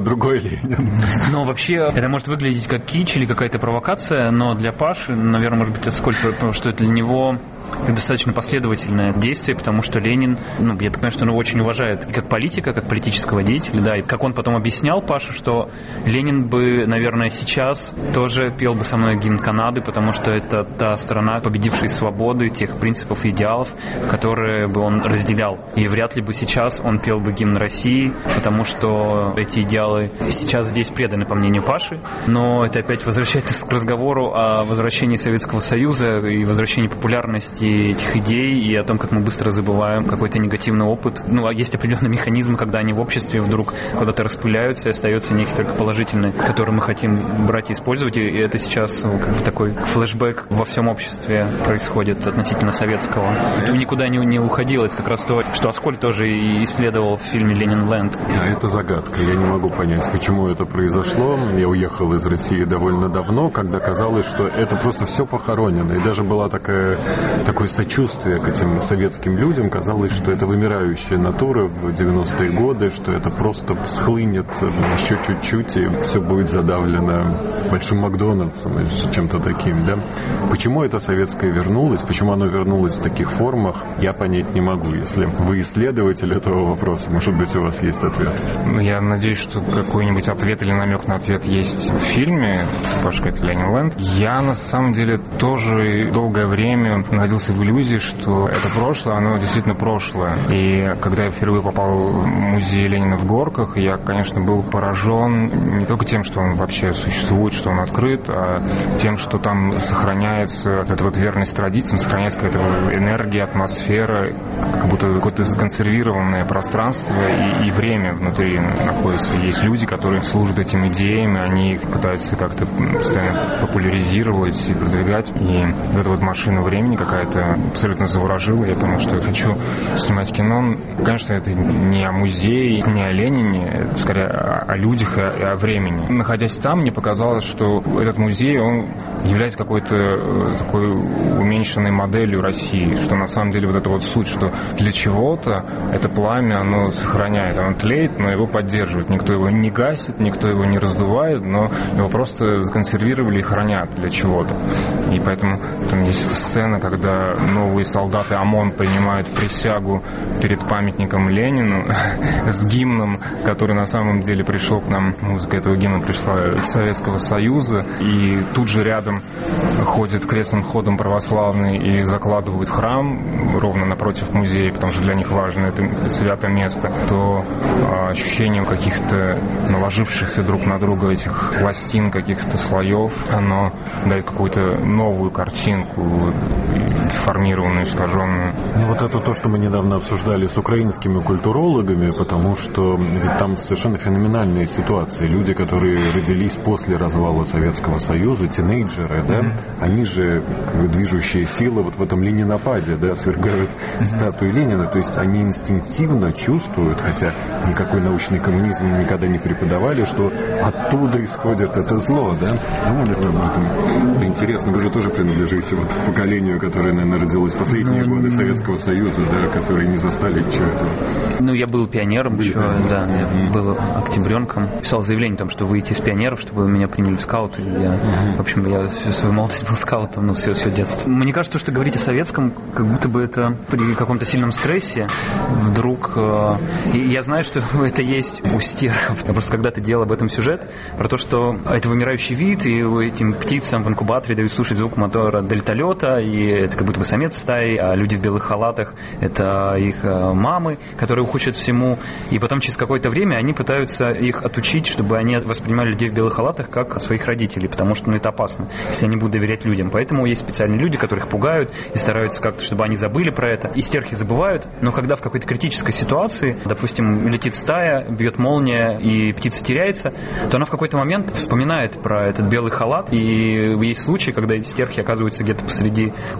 другой Ленин. Но вообще это может выглядеть как кич или какая-то провокация, но для Паши, наверное, может быть, это сколько, потому что для него достаточно последовательное действие, потому что Ленин, ну, я так понимаю, что он его очень уважает и как политика, как политического деятеля, да, и как он потом объяснял Паше, что Ленин бы, наверное, сейчас тоже пел бы со мной гимн Канады, потому что это та страна, победившая свободы, тех принципов и идеалов, которые бы он разделял. И вряд ли бы сейчас он пел бы гимн России, потому что эти идеалы сейчас здесь преданы, по мнению Паши. Но это опять возвращает нас к разговору о возвращении Советского Союза и возвращении популярности этих идей и о том, как мы быстро забываем какой-то негативный опыт. Ну, а есть определенные механизмы, когда они в обществе вдруг куда-то распыляются, и остается некий только положительный, который мы хотим брать и использовать. И это сейчас как бы такой флешбэк во всем обществе происходит относительно советского. Это никуда не, не уходило. Это как раз то, что Аскольд тоже и исследовал в фильме «Ленинленд». А это загадка. Я не могу понять, почему это произошло. Я уехал из России довольно давно, когда казалось, что это просто все похоронено. И даже была такая такое сочувствие к этим советским людям. Казалось, что это вымирающая натура в девяностые годы, что это просто схлынет еще чуть-чуть, и все будет задавлено большим Макдональдсом или чем-то таким, да? Почему это советское вернулось, почему оно вернулось в таких формах, я понять не могу. Если вы исследователь этого вопроса, может быть, у вас есть ответ. Я надеюсь, что какой-нибудь ответ или намек на ответ есть в фильме «Пашка, это Ленинленд». Я, на самом деле, тоже долгое время находился в иллюзии, что это прошлое, оно действительно прошлое. И когда я впервые попал в музей Ленина в Горках, я, конечно, был поражен не только тем, что он вообще существует, что он открыт, а тем, что там сохраняется эта вот верность традициям, сохраняется какая-то энергия, атмосфера, как будто какое-то законсервированное пространство и, и время внутри находится. Есть люди, которые служат этим идеям, и они их пытаются как-то постоянно популяризировать и продвигать. И вот эта вот машина времени какая-то абсолютно заворожила. Я понял, что я хочу снимать кино. Конечно, это не о музее, не о Ленине, это скорее о, о людях и о, о времени. Находясь там, мне показалось, что этот музей, он является какой-то такой уменьшенной моделью России, что на самом деле вот это вот суть, что для чего-то это пламя, оно сохраняет, оно тлеет, но его поддерживает. Никто его не гасит, никто его не раздувает, но его просто законсервировали и хранят для чего-то. И поэтому там есть сцена, когда новые солдаты ОМОН принимают присягу перед памятником Ленину с гимном, который на самом деле пришел к нам, музыка этого гимна пришла из Советского Союза, и тут же рядом ходят крестным ходом православные и закладывают храм ровно напротив музея, потому что для них важно это святое место, то ощущение каких-то наложившихся друг на друга этих пластин, каких-то слоев, оно дает какую-то новую картинку, деформированную, искаженную. Ну вот это то, что мы недавно обсуждали с украинскими культурологами, потому что ведь там совершенно феноменальные ситуации. Люди, которые родились после развала Советского Союза, тинейджеры, да, mm-hmm. они же как бы движущая сила вот в этом ленинопаде, да, свергают mm-hmm. статуи Ленина, то есть они инстинктивно чувствуют, хотя никакой научный коммунизм никогда не преподавали, что оттуда исходит это зло, да. Думали вы об этом? Это интересно, вы же тоже принадлежите вот поколению, которое, наверное, родилось в последние ну, годы Советского Союза, да, которые не застали ничего этого. Ну, я был пионером еще, да, я mm-hmm. был октябренком. Писал заявление о том, что выйти из пионеров, чтобы меня приняли в скауты. И я, mm-hmm. в общем, я всю свою молодость был скаутом, ну, все, все детство. Мне кажется, что говорить о советском, как будто бы это при каком-то сильном стрессе вдруг... Э, и я знаю, что это есть у стерхов. Я просто когда-то делал об этом сюжет, про то, что это вымирающий вид, и этим птицам в инкубаторе дают слушать звук мотора дельталета, и это как будто бы самец стаи, а люди в белых халатах — это их мамы, которые учат всему, и потом через какое-то время они пытаются их отучить, чтобы они воспринимали людей в белых халатах как своих родителей, потому что ну, это опасно, если они будут доверять людям. Поэтому есть специальные люди, которых пугают и стараются как-то, чтобы они забыли про это. И стерхи забывают, но когда в какой-то критической ситуации, допустим, летит стая, бьет молния, и птица теряется, то она в какой-то момент вспоминает про этот белый халат, и есть случаи, когда эти стерхи оказываются где-то посреди какой-то деревни,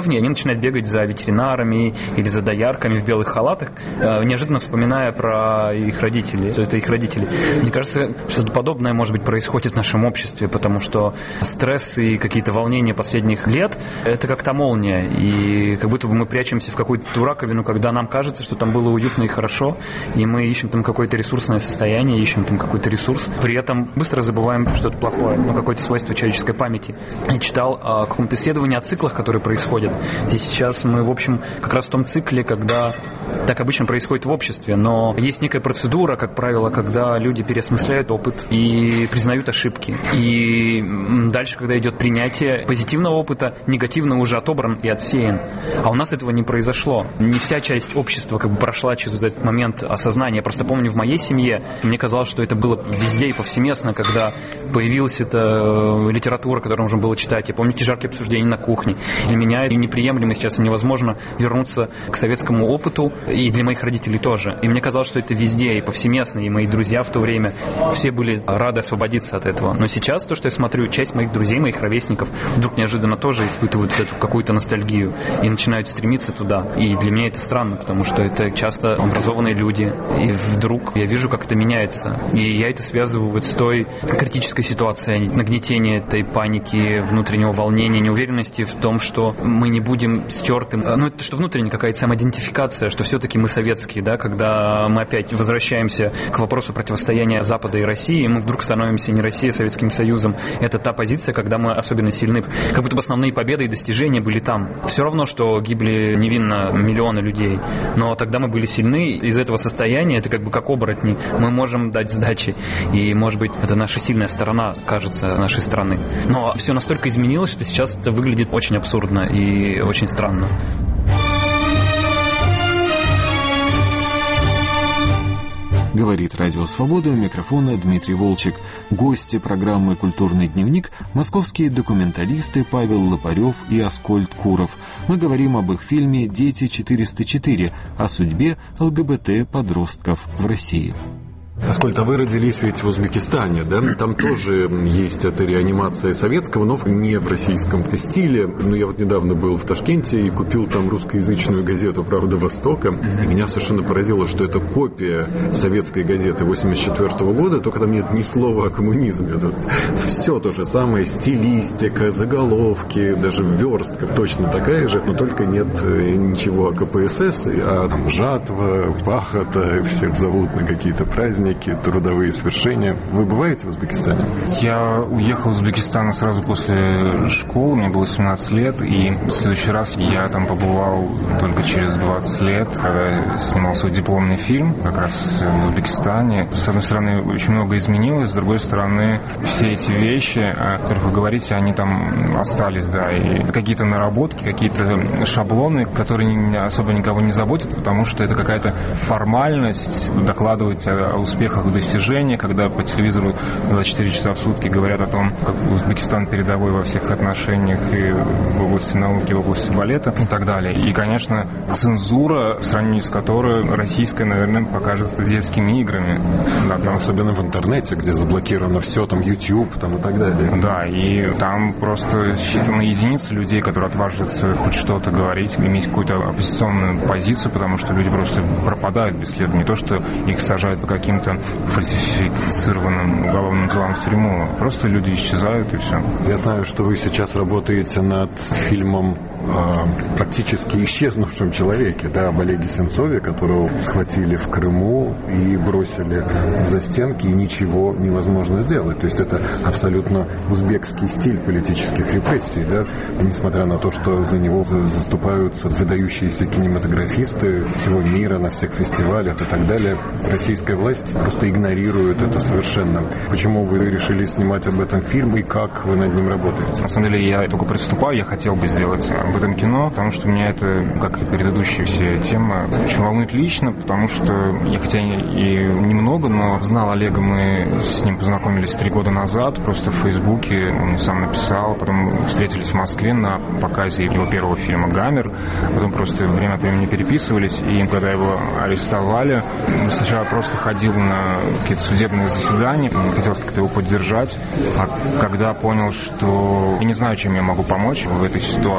деревне, они начинают бегать за ветеринарами или за доярками в белых халатах, неожиданно вспоминая про их родителей, что это их родители. Мне кажется, что-то подобное, может быть, происходит в нашем обществе, потому что стресс и какие-то волнения последних лет – это как та молния, и как будто бы мы прячемся в какую-то раковину, когда нам кажется, что там было уютно и хорошо, и мы ищем там какое-то ресурсное состояние, ищем там какой-то ресурс, при этом быстро забываем что-то плохое, ну, какое-то свойство человеческой памяти. Я читал о каком-то исследовании о циклах, которые происходят. И сейчас мы, в общем, как раз в том цикле, когда так обычно происходит в обществе, но есть некая процедура, как правило, когда люди переосмысляют опыт и признают ошибки. И дальше, когда идет принятие позитивного опыта, негативно уже отобран и отсеян. А у нас этого не произошло. Не вся часть общества как бы прошла через этот момент осознания. Я просто помню, в моей семье мне казалось, что это было везде и повсеместно, когда появилась эта литература, которую можно было читать. Я помню те жаркие обсуждения на кухне. Для меня и неприемлемо сейчас и невозможно вернуться к советскому опыту, и для моих родителей тоже. И мне казалось, что это везде и повсеместно, и мои друзья в то время все были рады освободиться от этого. Но сейчас то, что я смотрю, часть моих друзей, моих ровесников вдруг неожиданно тоже испытывают эту какую-то ностальгию и начинают стремиться туда. И для меня это странно, потому что это часто образованные люди. И вдруг я вижу, как это меняется. И я это связываю вот с той критической ситуацией, нагнетения этой паники, внутреннего волнения, неуверенности в том, что мы не будем стертым. Ну, это что внутренняя какая-то самоидентификация, что все-таки мы советские, да, когда мы опять возвращаемся к вопросу противостояния Запада и России, и мы вдруг становимся не Россией, а Советским Союзом. Это та позиция, когда мы особенно сильны. Как будто бы основные победы и достижения были там. Все равно, что гибли невинно миллионы людей, но тогда мы были сильны. Из этого состояния, это как бы как оборотни, мы можем дать сдачи. И, может быть, это наша сильная сторона, кажется, нашей страны. Но все настолько изменилось, что сейчас это выглядит очень абсурдно и очень странно. Говорит Радио Свобода, у микрофона Дмитрий Волчек. Гости программы «Культурный дневник» — московские документалисты Павел Лопарев и Аскольд Куров. Мы говорим об их фильме «Дети четыреста четыре» о судьбе ЛГБТ-подростков в России. Аскольд, а вы родились ведь в Узбекистане, да? Там тоже есть эта реанимация советского, но не в российском стиле. Ну, я вот недавно был в Ташкенте и купил там русскоязычную газету «Правда Востока». И меня совершенно поразило, что это копия советской газеты восемьдесят четвёртого года, только там нет ни слова о коммунизме. Тут все то же самое, стилистика, заголовки, даже верстка точно такая же, но только нет ничего о ка пэ эс эс, а там жатва, пахота, всех зовут на какие-то праздники, трудовые свершения. Вы бываете в Узбекистане? Я уехал в Узбекистан сразу после школы, мне было семнадцать лет, и в следующий раз я там побывал только через двадцать лет, когда снимал свой дипломный фильм, как раз в Узбекистане. С одной стороны, очень много изменилось, с другой стороны, все эти вещи, о которых вы говорите, они там остались, да, и какие-то наработки, какие-то шаблоны, которые особо никого не заботят, потому что это какая-то формальность, докладывать о успехах, достижениях, когда по телевизору двадцать четыре часа в сутки говорят о том, как Узбекистан передовой во всех отношениях и в области науки, и в области балета и так далее. И, конечно, цензура, в сравнении с которой российская, наверное, покажется детскими играми. Да, там, особенно в интернете, где заблокировано все, там YouTube там, и так далее. Да, и там просто считанные единицы людей, которые отваживаются хоть что-то говорить, иметь какую-то оппозиционную позицию, потому что люди просто пропадают бесследно. Не то, что их сажают по каким-то фальсифицированным уголовным делам в тюрьму. Просто люди исчезают, и все. Я знаю, что вы сейчас работаете над фильмом о практически исчезнувшем человеке, да, об Олеге Сенцове, которого схватили в Крыму и бросили в застенки, и ничего невозможно сделать. То есть это абсолютно узбекский стиль политических репрессий, да, несмотря на то, что за него заступаются выдающиеся кинематографисты всего мира на всех фестивалях и так далее. Российская власть просто игнорирует это совершенно. Почему вы решили снимать об этом фильм и как вы над ним работаете? На самом деле я только приступаю, я хотел бы сделать об этом кино, потому что меня это, как и предыдущие все темы, очень волнует лично, потому что я хотя и немного, но знал Олега, мы с ним познакомились три года назад, просто в Фейсбуке, он мне сам написал, потом встретились в Москве на показе его первого фильма «Гамер», потом просто время от времени переписывались, и когда его арестовали, сначала просто ходил на какие-то судебные заседания, хотелось как-то его поддержать, а когда понял, что я не знаю, чем я могу помочь в этой ситуации,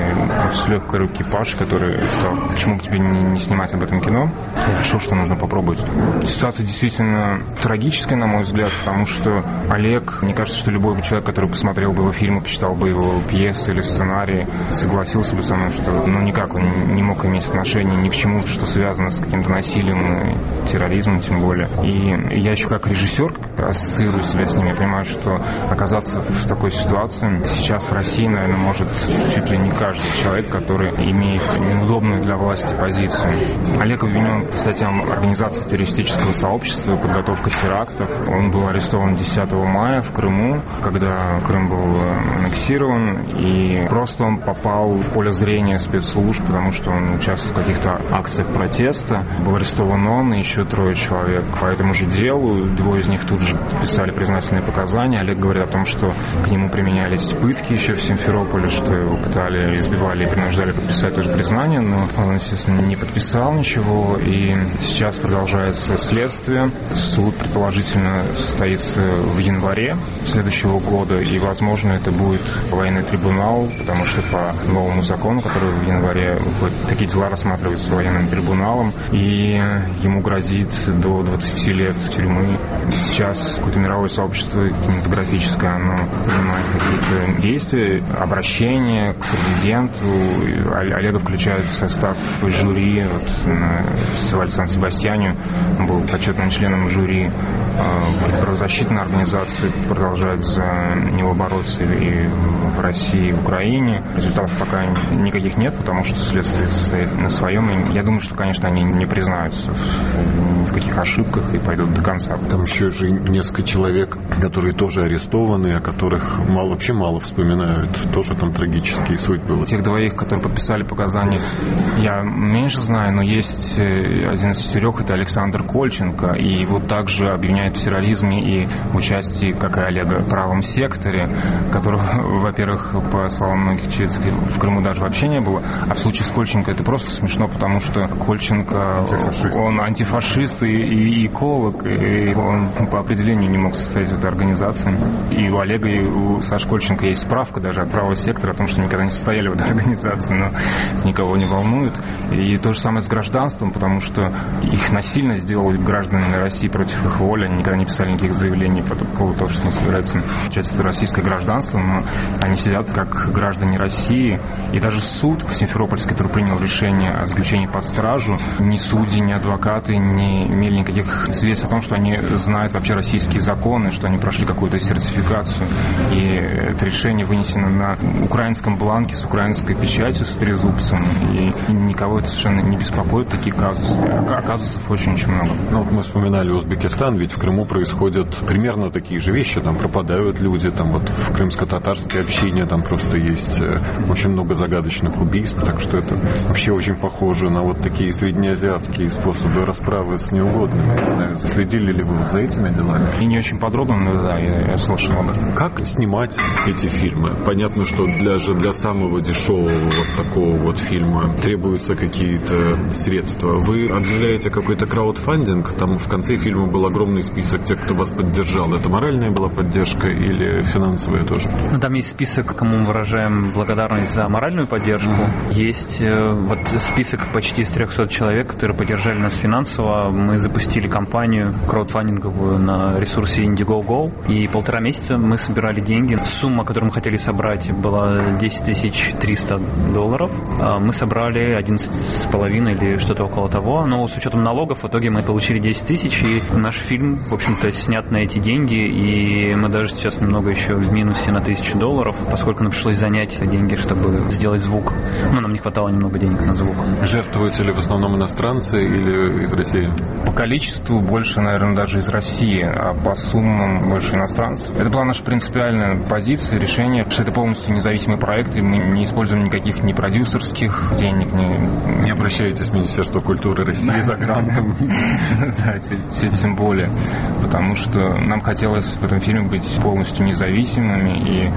с легкой руки Паш, который сказал, почему бы тебе не, не снимать об этом кино. Я решил, что нужно попробовать. Ситуация действительно трагическая, на мой взгляд, потому что Олег, мне кажется, что любой человек, который посмотрел бы его фильмы, почитал бы его пьесы или сценарии, согласился бы со мной, что ну никак он не мог иметь отношения ни к чему, что связано с каким-то насилием и терроризмом, тем более. И я еще как режиссер ассоциирую себя с ним. Я понимаю, что оказаться в такой ситуации сейчас в России, наверное, может чуть ли не каждый человек, который имеет неудобную для власти позицию. Олег обвинен по статьям организации террористического сообщества, подготовка терактов. Он был арестован десятого мая в Крыму, когда Крым был аннексирован, и просто он попал в поле зрения спецслужб, потому что он участвовал в каких-то акциях протеста. Был арестован он и еще трое человек по этому же делу. Двое из них тут же писали признательные показания. Олег говорит о том, что к нему применялись пытки еще в Симферополе, что его пытали, избивали и принуждали подписать тоже признание, но он, естественно, не подписал ничего, и сейчас продолжается следствие. Суд, предположительно, состоится в январе следующего года, и, возможно, это будет военный трибунал, потому что по новому закону, который в январе выходит, такие дела рассматриваются военным трибуналом, и ему грозит до двадцати лет тюрьмы. Сейчас какое-то мировое сообщество кинематографическое, оно принимает какие-то действия, обращения к президенту. Олега включают в состав жюри вот, на фестивале Сан-Себастьяне. Он был почетным членом жюри. Какие-то правозащитные организации продолжают за него бороться и в России, и в Украине. Результатов пока никаких нет, потому что следствие стоит на своем. И я думаю, что, конечно, они не признаются в каких ошибках и пойдут до конца. Там еще же несколько человек, которые тоже арестованы, о которых мало, вообще мало вспоминают. Тоже там трагические судьбы. Тех двоих, которые подписали показания, я меньше знаю, но есть один из четырех, это Александр Кольченко, и его также обвиняют в терроризме и участии, как и Олега, в правом секторе, которого, во-первых, по словам многих очевидцев, в Крыму даже вообще не было, а в случае с Кольченко это просто смешно, потому что Кольченко, антифашист. он антифашист и, и эколог, и он по определению не мог состоять в этой организации. И у Олега, и у Саши Кольченко есть справка даже от правого сектора о том, что никогда не состояли в этой организации, но никого не волнует. И то же самое с гражданством, потому что их насильно сделали гражданами России против их воли, они никогда не писали никаких заявлений по поводу того, что они собираются получать это российское гражданство, но они сидят как граждане России. И даже суд в Симферопольске, который принял решение о заключении под стражу, ни судьи, ни адвокаты не имели никаких сведений о том, что они знают вообще российские законы, что они прошли какую-то сертификацию. И это решение вынесено на украинском бланке с украинской печатью, с трезубцем, и никого это совершенно не беспокоит, такие казусы. А казусов очень-очень много. Ну, вот мы вспоминали Узбекистан, ведь в Крыму происходят примерно такие же вещи, там пропадают люди, там вот в крымско-татарской общине там просто есть очень много загадочных убийств, так что это вообще очень похоже на вот такие среднеазиатские способы расправы с неугодными. Не знаю, следили ли вы вот за этими делами? И не очень подробно, но да, я, я слышал об этом. Как снимать эти фильмы? Понятно, что даже для самого дешевого вот такого вот фильма требуются какие-то средства. Вы объявляете какой-то краудфандинг, там в конце фильма был огромный список тех, кто вас поддержал. Это моральная была поддержка или финансовая тоже? Ну, там есть список, кому мы выражаем благодарность за моральную поддержку. Mm-hmm. Есть э, вот список почти из трехсот человек, которые поддержали нас финансово. Мы запустили кампанию краудфандинговую на ресурсе Indiegogo, и полтора месяца мы собирали деньги. Сумма, которую мы хотели собрать, была десять тысяч триста долларов. Мы собрали одиннадцать с половиной или что-то около того, но с учетом налогов в итоге мы получили десять тысяч, и наш фильм, в общем-то, снят на эти деньги, и мы даже сейчас немного еще в минусе на тысячу долларов, поскольку нам пришлось занять деньги, чтобы сделать звук. Ну, нам не хватало немного денег на звук. Жертвуете ли в основном иностранцы или из России? По количеству больше, наверное, даже из России, а по суммам больше иностранцев. Это была наша принципиальная позиция, решение, что это полностью независимый проект, и мы не используем никаких ни продюсерских денег, ни Не обращайтесь в Министерство культуры России за грантом. Да, тем более. Потому что нам хотелось в этом фильме быть полностью независимыми, и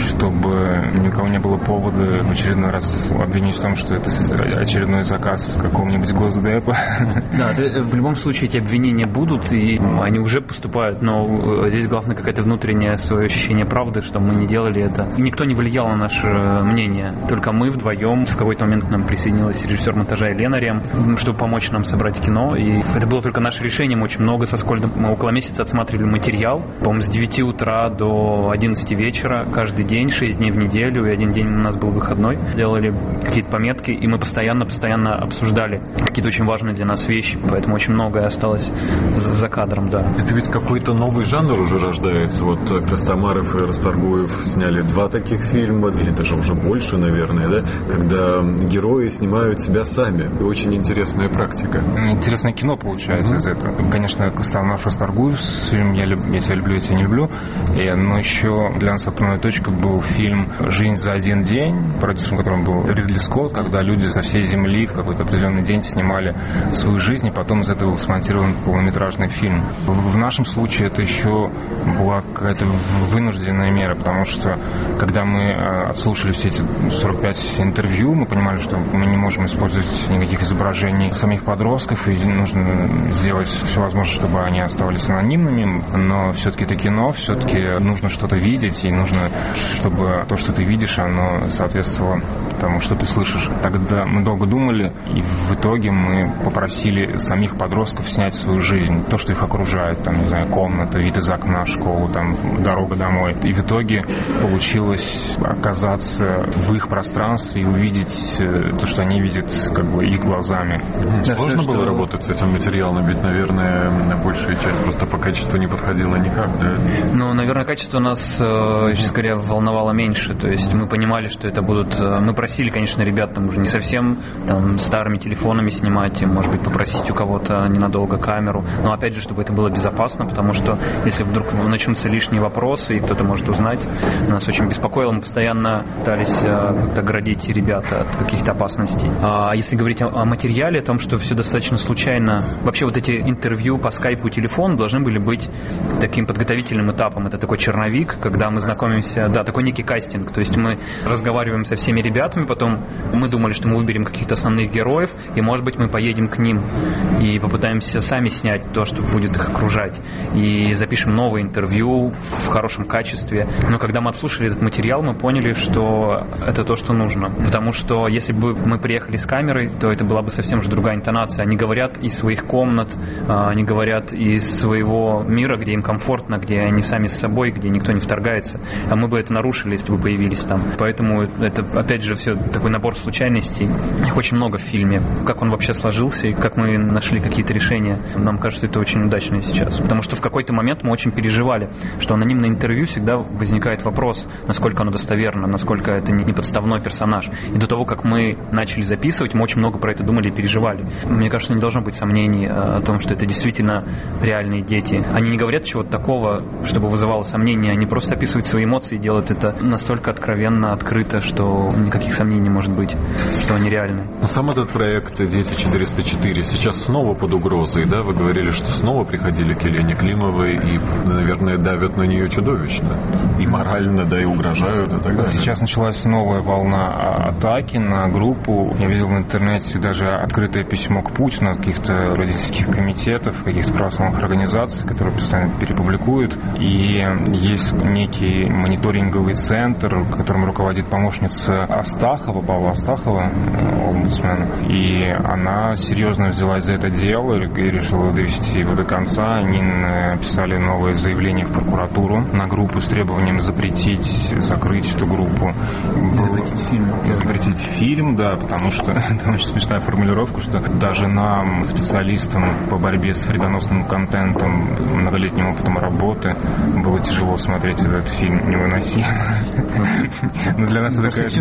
чтобы ни у кого не было повода в очередной раз обвинить в том, что это очередной заказ какого-нибудь Госдепа. Да, в любом случае эти обвинения будут, и они уже поступают, но здесь главное какое-то внутреннее свое ощущение правды, что мы не делали это. Никто не влиял на наше мнение, только мы вдвоем. В какой-то момент к нам присоединилась режиссер монтажа Елена Рем, чтобы помочь нам собрать кино, и это было только наше решение. Мы очень много со Скольдом, мы около месяца отсматривали материал, по-моему, с девяти утра до одиннадцати вечера, каждый день, шесть дней в неделю, и один день у нас был выходной. Делали какие-то пометки, и мы постоянно-постоянно обсуждали какие-то очень важные для нас вещи, поэтому очень многое осталось за кадром, да. Это ведь какой-то новый жанр уже рождается. Вот Костомаров и Расторгуев сняли два таких фильма, или даже уже больше, наверное, да, когда герои снимают себя сами. Очень интересная практика. Интересное кино получается mm-hmm. из этого. Конечно, Костомаров, Расторгуев, фильм «Я, люб... «Я тебя люблю, я тебя не люблю», и, но еще для нас отправной точкой был фильм «Жизнь за один день», продюсером которого был Ридли Скотт, когда люди со всей земли в какой-то определенный день снимали свою жизнь, и потом из этого смонтирован полнометражный фильм. В, в нашем случае это еще была какая-то вынужденная мера, потому что когда мы отслушали все эти сорок пять интервью, мы понимали, что мы не можем использовать никаких изображений самих подростков, и нужно сделать все возможное, чтобы они оставались анонимными, но все-таки это кино, все-таки нужно что-то видеть, и нужно, чтобы то, что ты видишь, оно соответствовало тому, что ты слышишь. Тогда мы долго думали, и в итоге мы попросили самих подростков снять свою жизнь, то, что их окружает, там, не знаю, комната, вид из окна, школу, там, дорога домой. И в итоге получилось оказаться в их пространстве и увидеть то, что они видят, как бы, их глазами. Да, сложно было что... работать с этим материалом, ведь, наверное, большая часть просто по качеству не подходила никак, да? Ну, наверное, качество нас, честно говоря, волновало меньше. То есть мы понимали, что это будут... Мы просили, конечно, ребят там уже не совсем там старыми телефонами снимать, может быть, попросить у кого-то ненадолго камеру, но опять же, чтобы это было безопасно, потому что если вдруг начнутся лишние вопросы, и кто-то может узнать, нас очень беспокоило, мы постоянно пытались как-то оградить ребята от каких-то опасностей. А если говорить о материале, о том, что все достаточно случайно, вообще вот эти интервью по скайпу и телефону должны были быть таким подготовительным этапом. Это такой черновик, когда мы знакомимся, да, такой некий кастинг, то есть мы разговариваем со всеми ребятами, потом мы думали, что мы выберем каких-то основных героев, и, может быть, мы поедем к ним и попытаемся сами снять то, что будет их окружать, и запишем новое интервью в хорошем качестве. Но когда мы отслушали этот материал, мы поняли, что это то, что нужно. Потому что если бы мы приехали с камерой, то это была бы совсем же другая интонация. Они говорят из своих комнат, они говорят из своего мира, где им комфортно, где они сами с собой, где никто не вторгается. А мы бы это нарушили, если бы появились там. Поэтому это, опять же, все такой набор случайностей. Их очень много в фильме. Как он вообще сложился и как мы нашли какие-то решения. Нам кажется, это очень удачно сейчас. Потому что в какой-то момент мы очень переживали, что анонимное интервью всегда возникает вопрос, насколько оно достоверно, насколько это не подставной персонаж. И до того, как мы начали записывать, мы очень много про это думали и переживали. Мне кажется, не должно быть сомнений о том, что это действительно реальные дети. Они не говорят чего-то такого, чтобы вызывало сомнения. Они просто описывают свои эмоции и делают это настолько откровенно, открыто, что никаких сомнений не может быть, что они реальны. Но сам этот проект «Дети четыреста четыре» сейчас снова под угрозой, да? Вы говорили, что снова приходили к Елене Климовой и, наверное, давят на нее чудовищно. И морально, да, и угрожают, и так далее. Сейчас началась новая волна атаки на группу. Я видел в интернете даже открытое письмо к Путину от каких-то родительских комитетов, каких-то православных организаций, которые постоянно перепубликуют. И есть некий мониторинговый центр, которым руководит помощница Астахова, Павла Астахова, омбудсмена. И она серьезно взялась за это дело и решила довести его до конца. Они написали новое заявление в прокуратуру на группу с требованием запретить, закрыть эту группу. Запретить фильм. Запретить фильм, да, потому что там очень смешная формулировка, что даже нам, специалистам по борьбе с вредоносным контентом, многолетним опытом работы, было тяжело смотреть этот фильм, невыносимо. Но для нас это, конечно,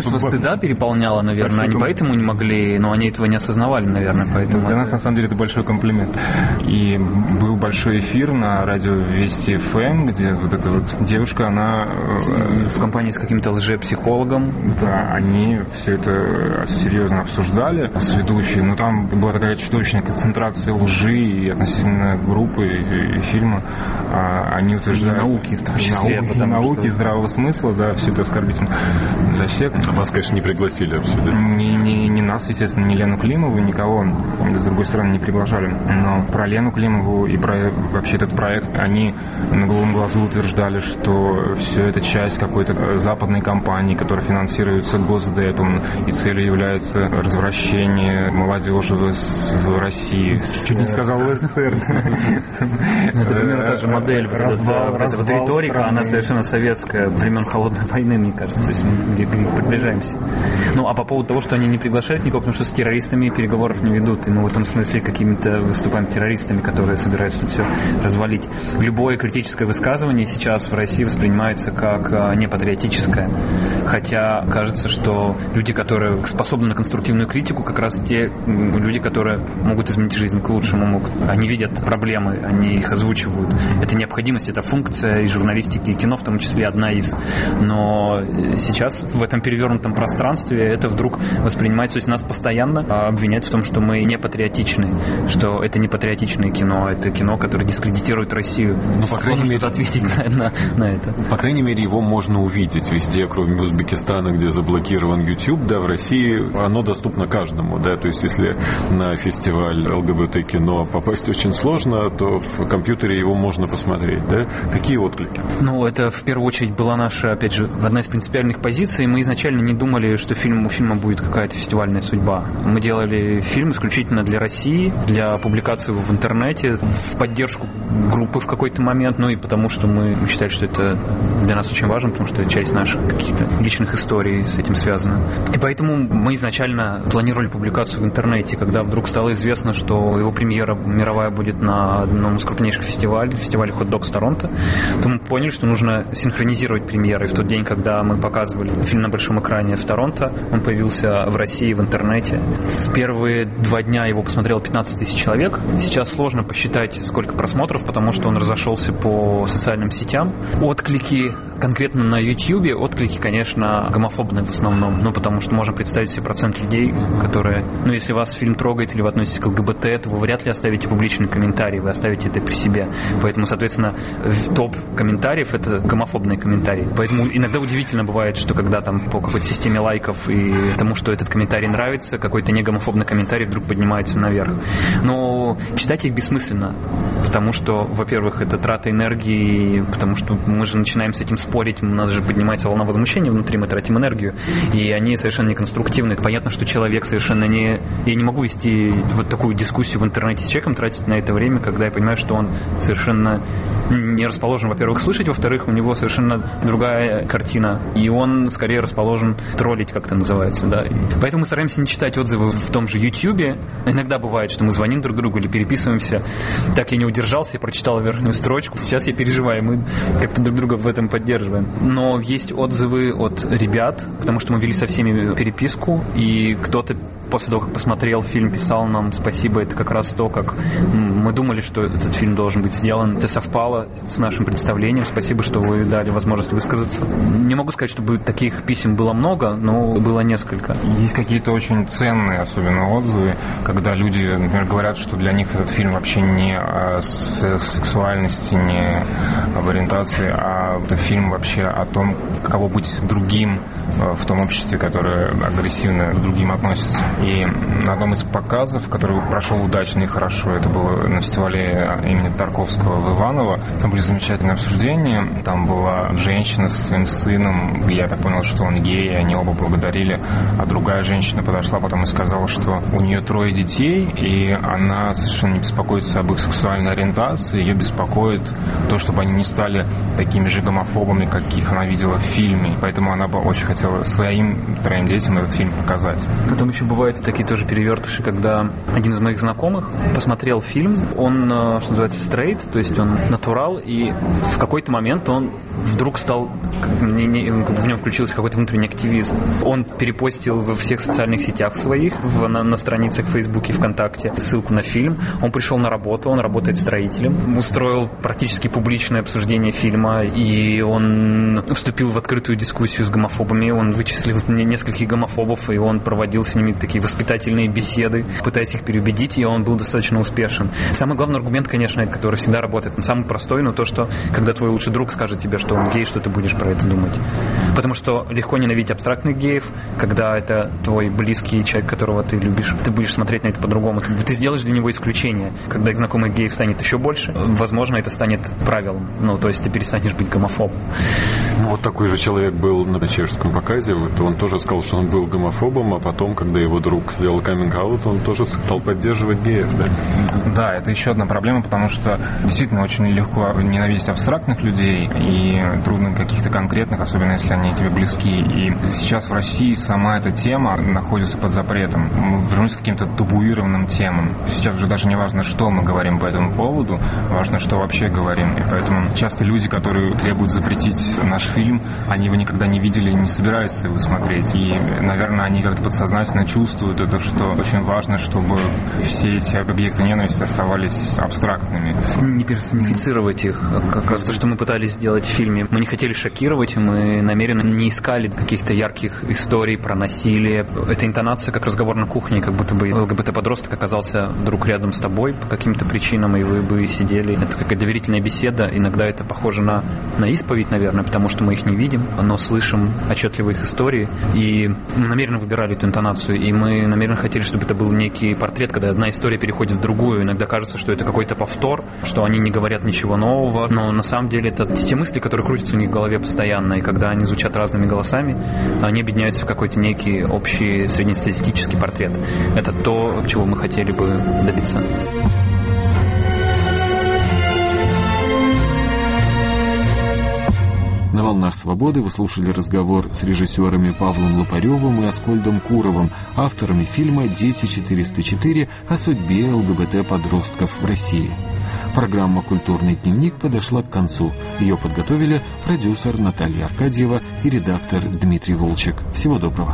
да, переполняло, наверное. Большой они ком... поэтому не могли, но они этого не осознавали, наверное. Поэтому Для это... нас, на самом деле, это большой комплимент. И был большой эфир на радио Вести эф эм, где вот эта вот девушка, она... В компании с каким-то лжепсихологом. Да, они все это серьезно обсуждали с ведущей. Но там была такая чудовищная концентрация лжи и относительно группы и, и фильма. А они утверждали... И науки, в том числе. Науки, науки что... здравого смысла, да, все это оскорбительно для всех. А вас, конечно, не пригласили абсолютно. Не, не, не нас, естественно, не Лену Климову, никого, с другой стороны, не приглашали. Но про Лену Климову и про вообще этот проект они на голубом глазу утверждали, что все это часть какой-то западной компании, которая финансируется Госдепом, и целью является развращение молодежи в России. Чуть не сказал в СССР. Это примерно та же модель. Эта вот риторика, она совершенно советская, времен Холодной войны, мне кажется. То есть мы приближаемся. Ну, а по поводу того, что они не приглашают никого, потому что с террористами переговоров не ведут, и мы в этом смысле какими-то выступаем террористами, которые собираются все развалить. Любое критическое высказывание сейчас в России воспринимается как непатриотическое. Хотя кажется, что люди, которые способны на конструктивную критику, как раз те люди, которые могут изменить жизнь к лучшему, могут. Они видят проблемы, они их озвучивают. Это необходимость, это функция и журналистики, и кино в том числе одна из. Но сейчас в этом перевернутом пространстве это вдруг воспринимается, то есть нас постоянно обвиняют в том, что мы не патриотичны, что это не патриотичное кино, это кино, которое дискредитирует Россию. Ну, по крайней мере, ответить на, на, на это. По крайней мере, его можно увидеть везде, кроме Узбекистана, где заблокирован YouTube, да, в России оно доступно каждому, да, то есть если на фестиваль ЛГБТ-кино попасть очень сложно, то в компьютере его можно посмотреть, да. Какие отклики? Ну, это в первую очередь была наша, опять же, одна из принципиальных позиций. Мы изначально не думали, что фильм, у фильма будет какая-то фестивальная судьба. Мы делали фильм исключительно для России, для публикации в интернете, в поддержку группы в какой-то момент, ну и потому что мы считали, что это для нас очень важно, потому что это часть наших каких-то личных историй с этим связана. И поэтому мы изначально планировали публикацию в интернете, когда вдруг стало известно, что его премьера мировая будет на одном из крупнейших фестивалей, фестивале Hot Dogs Торонто, то мы поняли, что нужно синхронизировать премьеры. И в тот день, когда мы показывали фильм на большом экране в Торонто, он появился в России в интернете. В первые два дня его посмотрело пятнадцать тысяч человек. Сейчас сложно посчитать, сколько просмотров, потому что он разошелся по социальным сетям. Отклики конкретно на YouTube, отклики, конечно, гомофобные в основном, ну, потому что можно представить себе процент людей, которые, ну, если вас фильм трогает или вы относитесь к ЛГБТ, то вы вряд ли оставите публичный комментарий, вы оставите это при себе. Поэтому, соответственно, в топ комментариев это гомофобные комментарии. Поэтому иногда удивительно бывает, что когда там по какой-то системе лайков и тому, что этот комментарий нравится, какой-то не гомофобный комментарий вдруг поднимается наверх. Но читать их бессмысленно, потому что, во-первых, это трата энергии, потому что мы же начинаем с этим спорить, у нас же поднимается волна возмущения внутри, мы тратим энергию, и они совершенно не конструктивны. Понятно, что человек совершенно не... Я не могу вести вот такую дискуссию в интернете с человеком, тратить на это время, когда я понимаю, что он совершенно не расположен, во-первых, слышать, во-вторых, у него совершенно другая картина, и он скорее расположен троллить, как это называется, да. Поэтому мы стараемся не читать отзывы в том же YouTube. Иногда бывает, что мы звоним друг другу или переписываемся. Так я не удержался, я прочитал верхнюю строчку. Сейчас я переживаю, мы как-то друг друга в этом поддерживаем. Но есть отзывы от ребят, потому что мы вели со всеми переписку, и кто-то после того, как посмотрел фильм, писал нам спасибо, это как раз то, как мы думали, что этот фильм должен быть сделан. Это совпало с нашим представлением. Спасибо, что вы дали возможность высказаться. Не могу сказать, чтобы таких писем было много, но было несколько. Есть какие-то очень ценные, особенно отзывы, когда люди, например, говорят, что для них этот фильм вообще не о сексуальности, не об ориентации, а это фильм вообще о том, каково быть другим в том обществе, которое агрессивно к другим относится. И на одном из показов, который прошел удачно и хорошо, это было на фестивале имени Тарковского в Иваново, там были замечательные обсуждения. Там была женщина со своим сыном, я так понял, что он гей, они оба благодарили. А другая женщина подошла потом и сказала, что у нее трое детей, и она совершенно не беспокоится об их сексуальной ориентации, ее беспокоит то, чтобы они не стали такими же гомофобами, каких она видела в фильме. Поэтому она бы очень хотела своим троим детям этот фильм показать. Потом еще бывают такие тоже перевертыши, когда один из моих знакомых посмотрел фильм, он, что называется, straight, то есть он натуральный, натурал, и в какой-то момент он вдруг стал, не, не, в нем включился какой-то внутренний активист. Он перепостил во всех социальных сетях своих, в, на, на страницах в Фейсбуке, ВКонтакте, ссылку на фильм. Он пришел на работу, он работает строителем, устроил практически публичное обсуждение фильма, и он вступил в открытую дискуссию с гомофобами, он вычислил нескольких гомофобов, и он проводил с ними такие воспитательные беседы, пытаясь их переубедить, и он был достаточно успешен. Самый главный аргумент, конечно, который всегда работает, он самый простой, но то, что когда твой лучший друг скажет тебе, что он гей, что ты будешь про это думать. Потому что легко ненавидеть абстрактных геев, когда это твой близкий человек, которого ты любишь. Ты будешь смотреть на это по-другому. Ты, ты сделаешь для него исключение. Когда их знакомых геев станет еще больше, возможно, это станет правилом. Ну, то есть ты перестанешь быть гомофобом. Вот такой же человек был на чешском показе. Вот он тоже сказал, что он был гомофобом, а потом, когда его друг сделал каминг-аут, он тоже стал поддерживать геев. Да? Да, это еще одна проблема, потому что действительно очень легко ненавидеть абстрактных людей и трудно каких-то конкретных, особенно если они тебе близки. И сейчас в России сама эта тема находится под запретом. Мы вернулись к каким-то табуированным темам. Сейчас уже даже не важно, что мы говорим по этому поводу, важно, что вообще говорим. И поэтому часто люди, которые требуют запретить наш фильм, они его никогда не видели и не собираются его смотреть. И, наверное, они как-то подсознательно чувствуют это, что очень важно, чтобы все эти объекты ненависти оставались абстрактными. Не персонифицировать их. Как раз то, что мы пытались сделать в фильме. Мы не хотели шокировать, мы намеренно не искали каких-то ярких историй про насилие. Эта интонация как разговор на кухне, как будто бы ЛГБТ-подросток оказался вдруг рядом с тобой по каким-то причинам, и вы бы сидели. Это какая-то доверительная беседа. Иногда это похоже на, на исповедь, наверное, потому что мы их не видим, но слышим отчетливо их истории. И мы намеренно выбирали эту интонацию, и мы намеренно хотели, чтобы это был некий портрет, когда одна история переходит в другую. Иногда кажется, что это какой-то повтор, что они не говорят ничего нового, но на самом деле это те мысли, которые крутятся у них в голове постоянно, и когда они звучат разными голосами, они объединяются в какой-то некий общий среднестатистический портрет. Это то, чего мы хотели бы добиться. На «Волнах свободы» вы слушали разговор с режиссерами Павлом Лопаревым и Аскольдом Куровым, авторами фильма «Дети четыреста четыре» о судьбе ЛГБТ-подростков в России. Программа «Культурный дневник» подошла к концу. Ее подготовили продюсер Наталья Аркадьева и редактор Дмитрий Волчек. Всего доброго.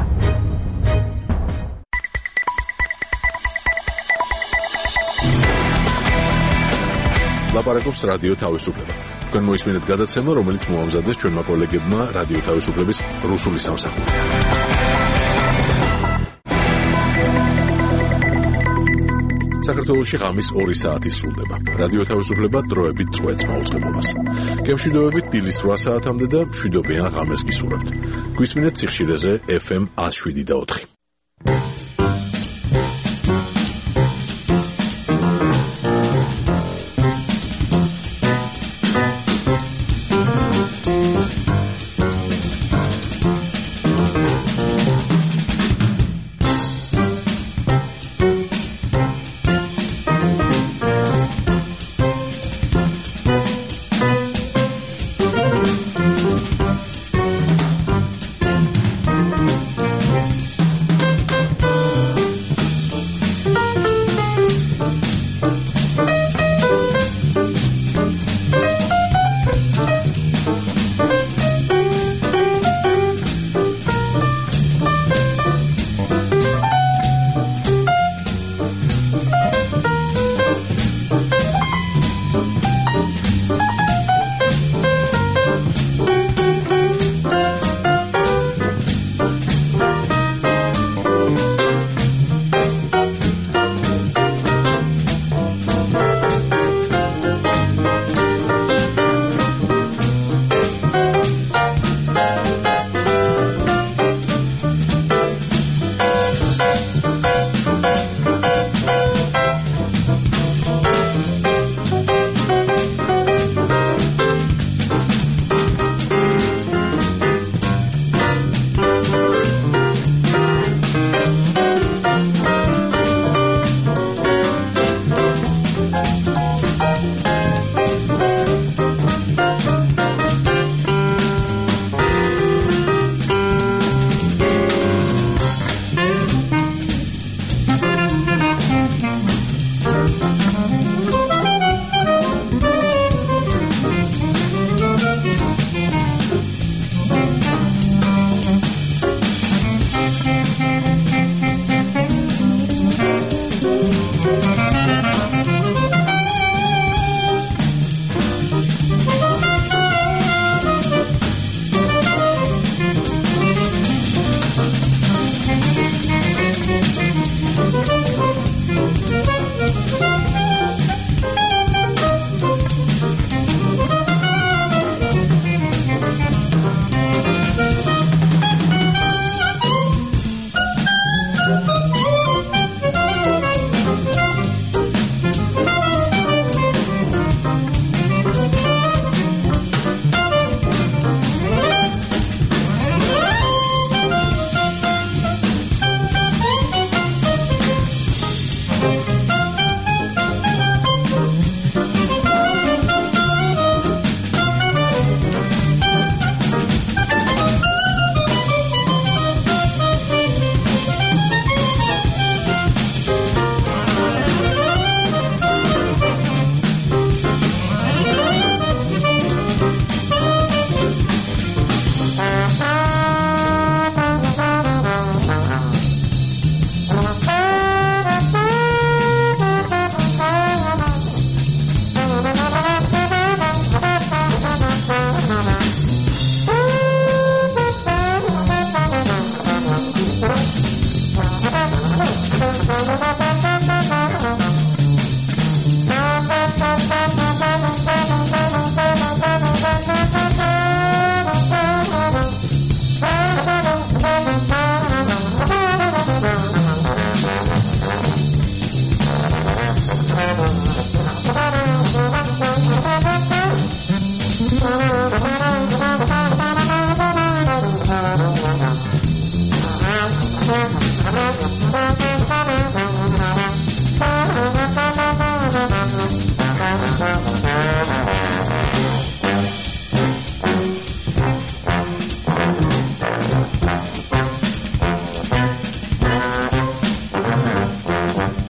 ლაპარაკობს რადიო თავისუფლება. თქვენ მოისმინეთ გადაცემა, რომელიც მოამზადეს ჩვენმა კოლეგებმა რადიო თავისუფლების რუსული სამსახური. საქართველოში ღამის ორი საათი სრულდება. რადიო თავისუფლება დროებით წვეთს მაუწყებლობას. გემშვიდობებით დილის რვა საათამდე და მშვიდობიან ღამეს გისურვებთ. გვისმინეთ სიხშირეზე ეფ ემ ათს შვიდი და ოთხი.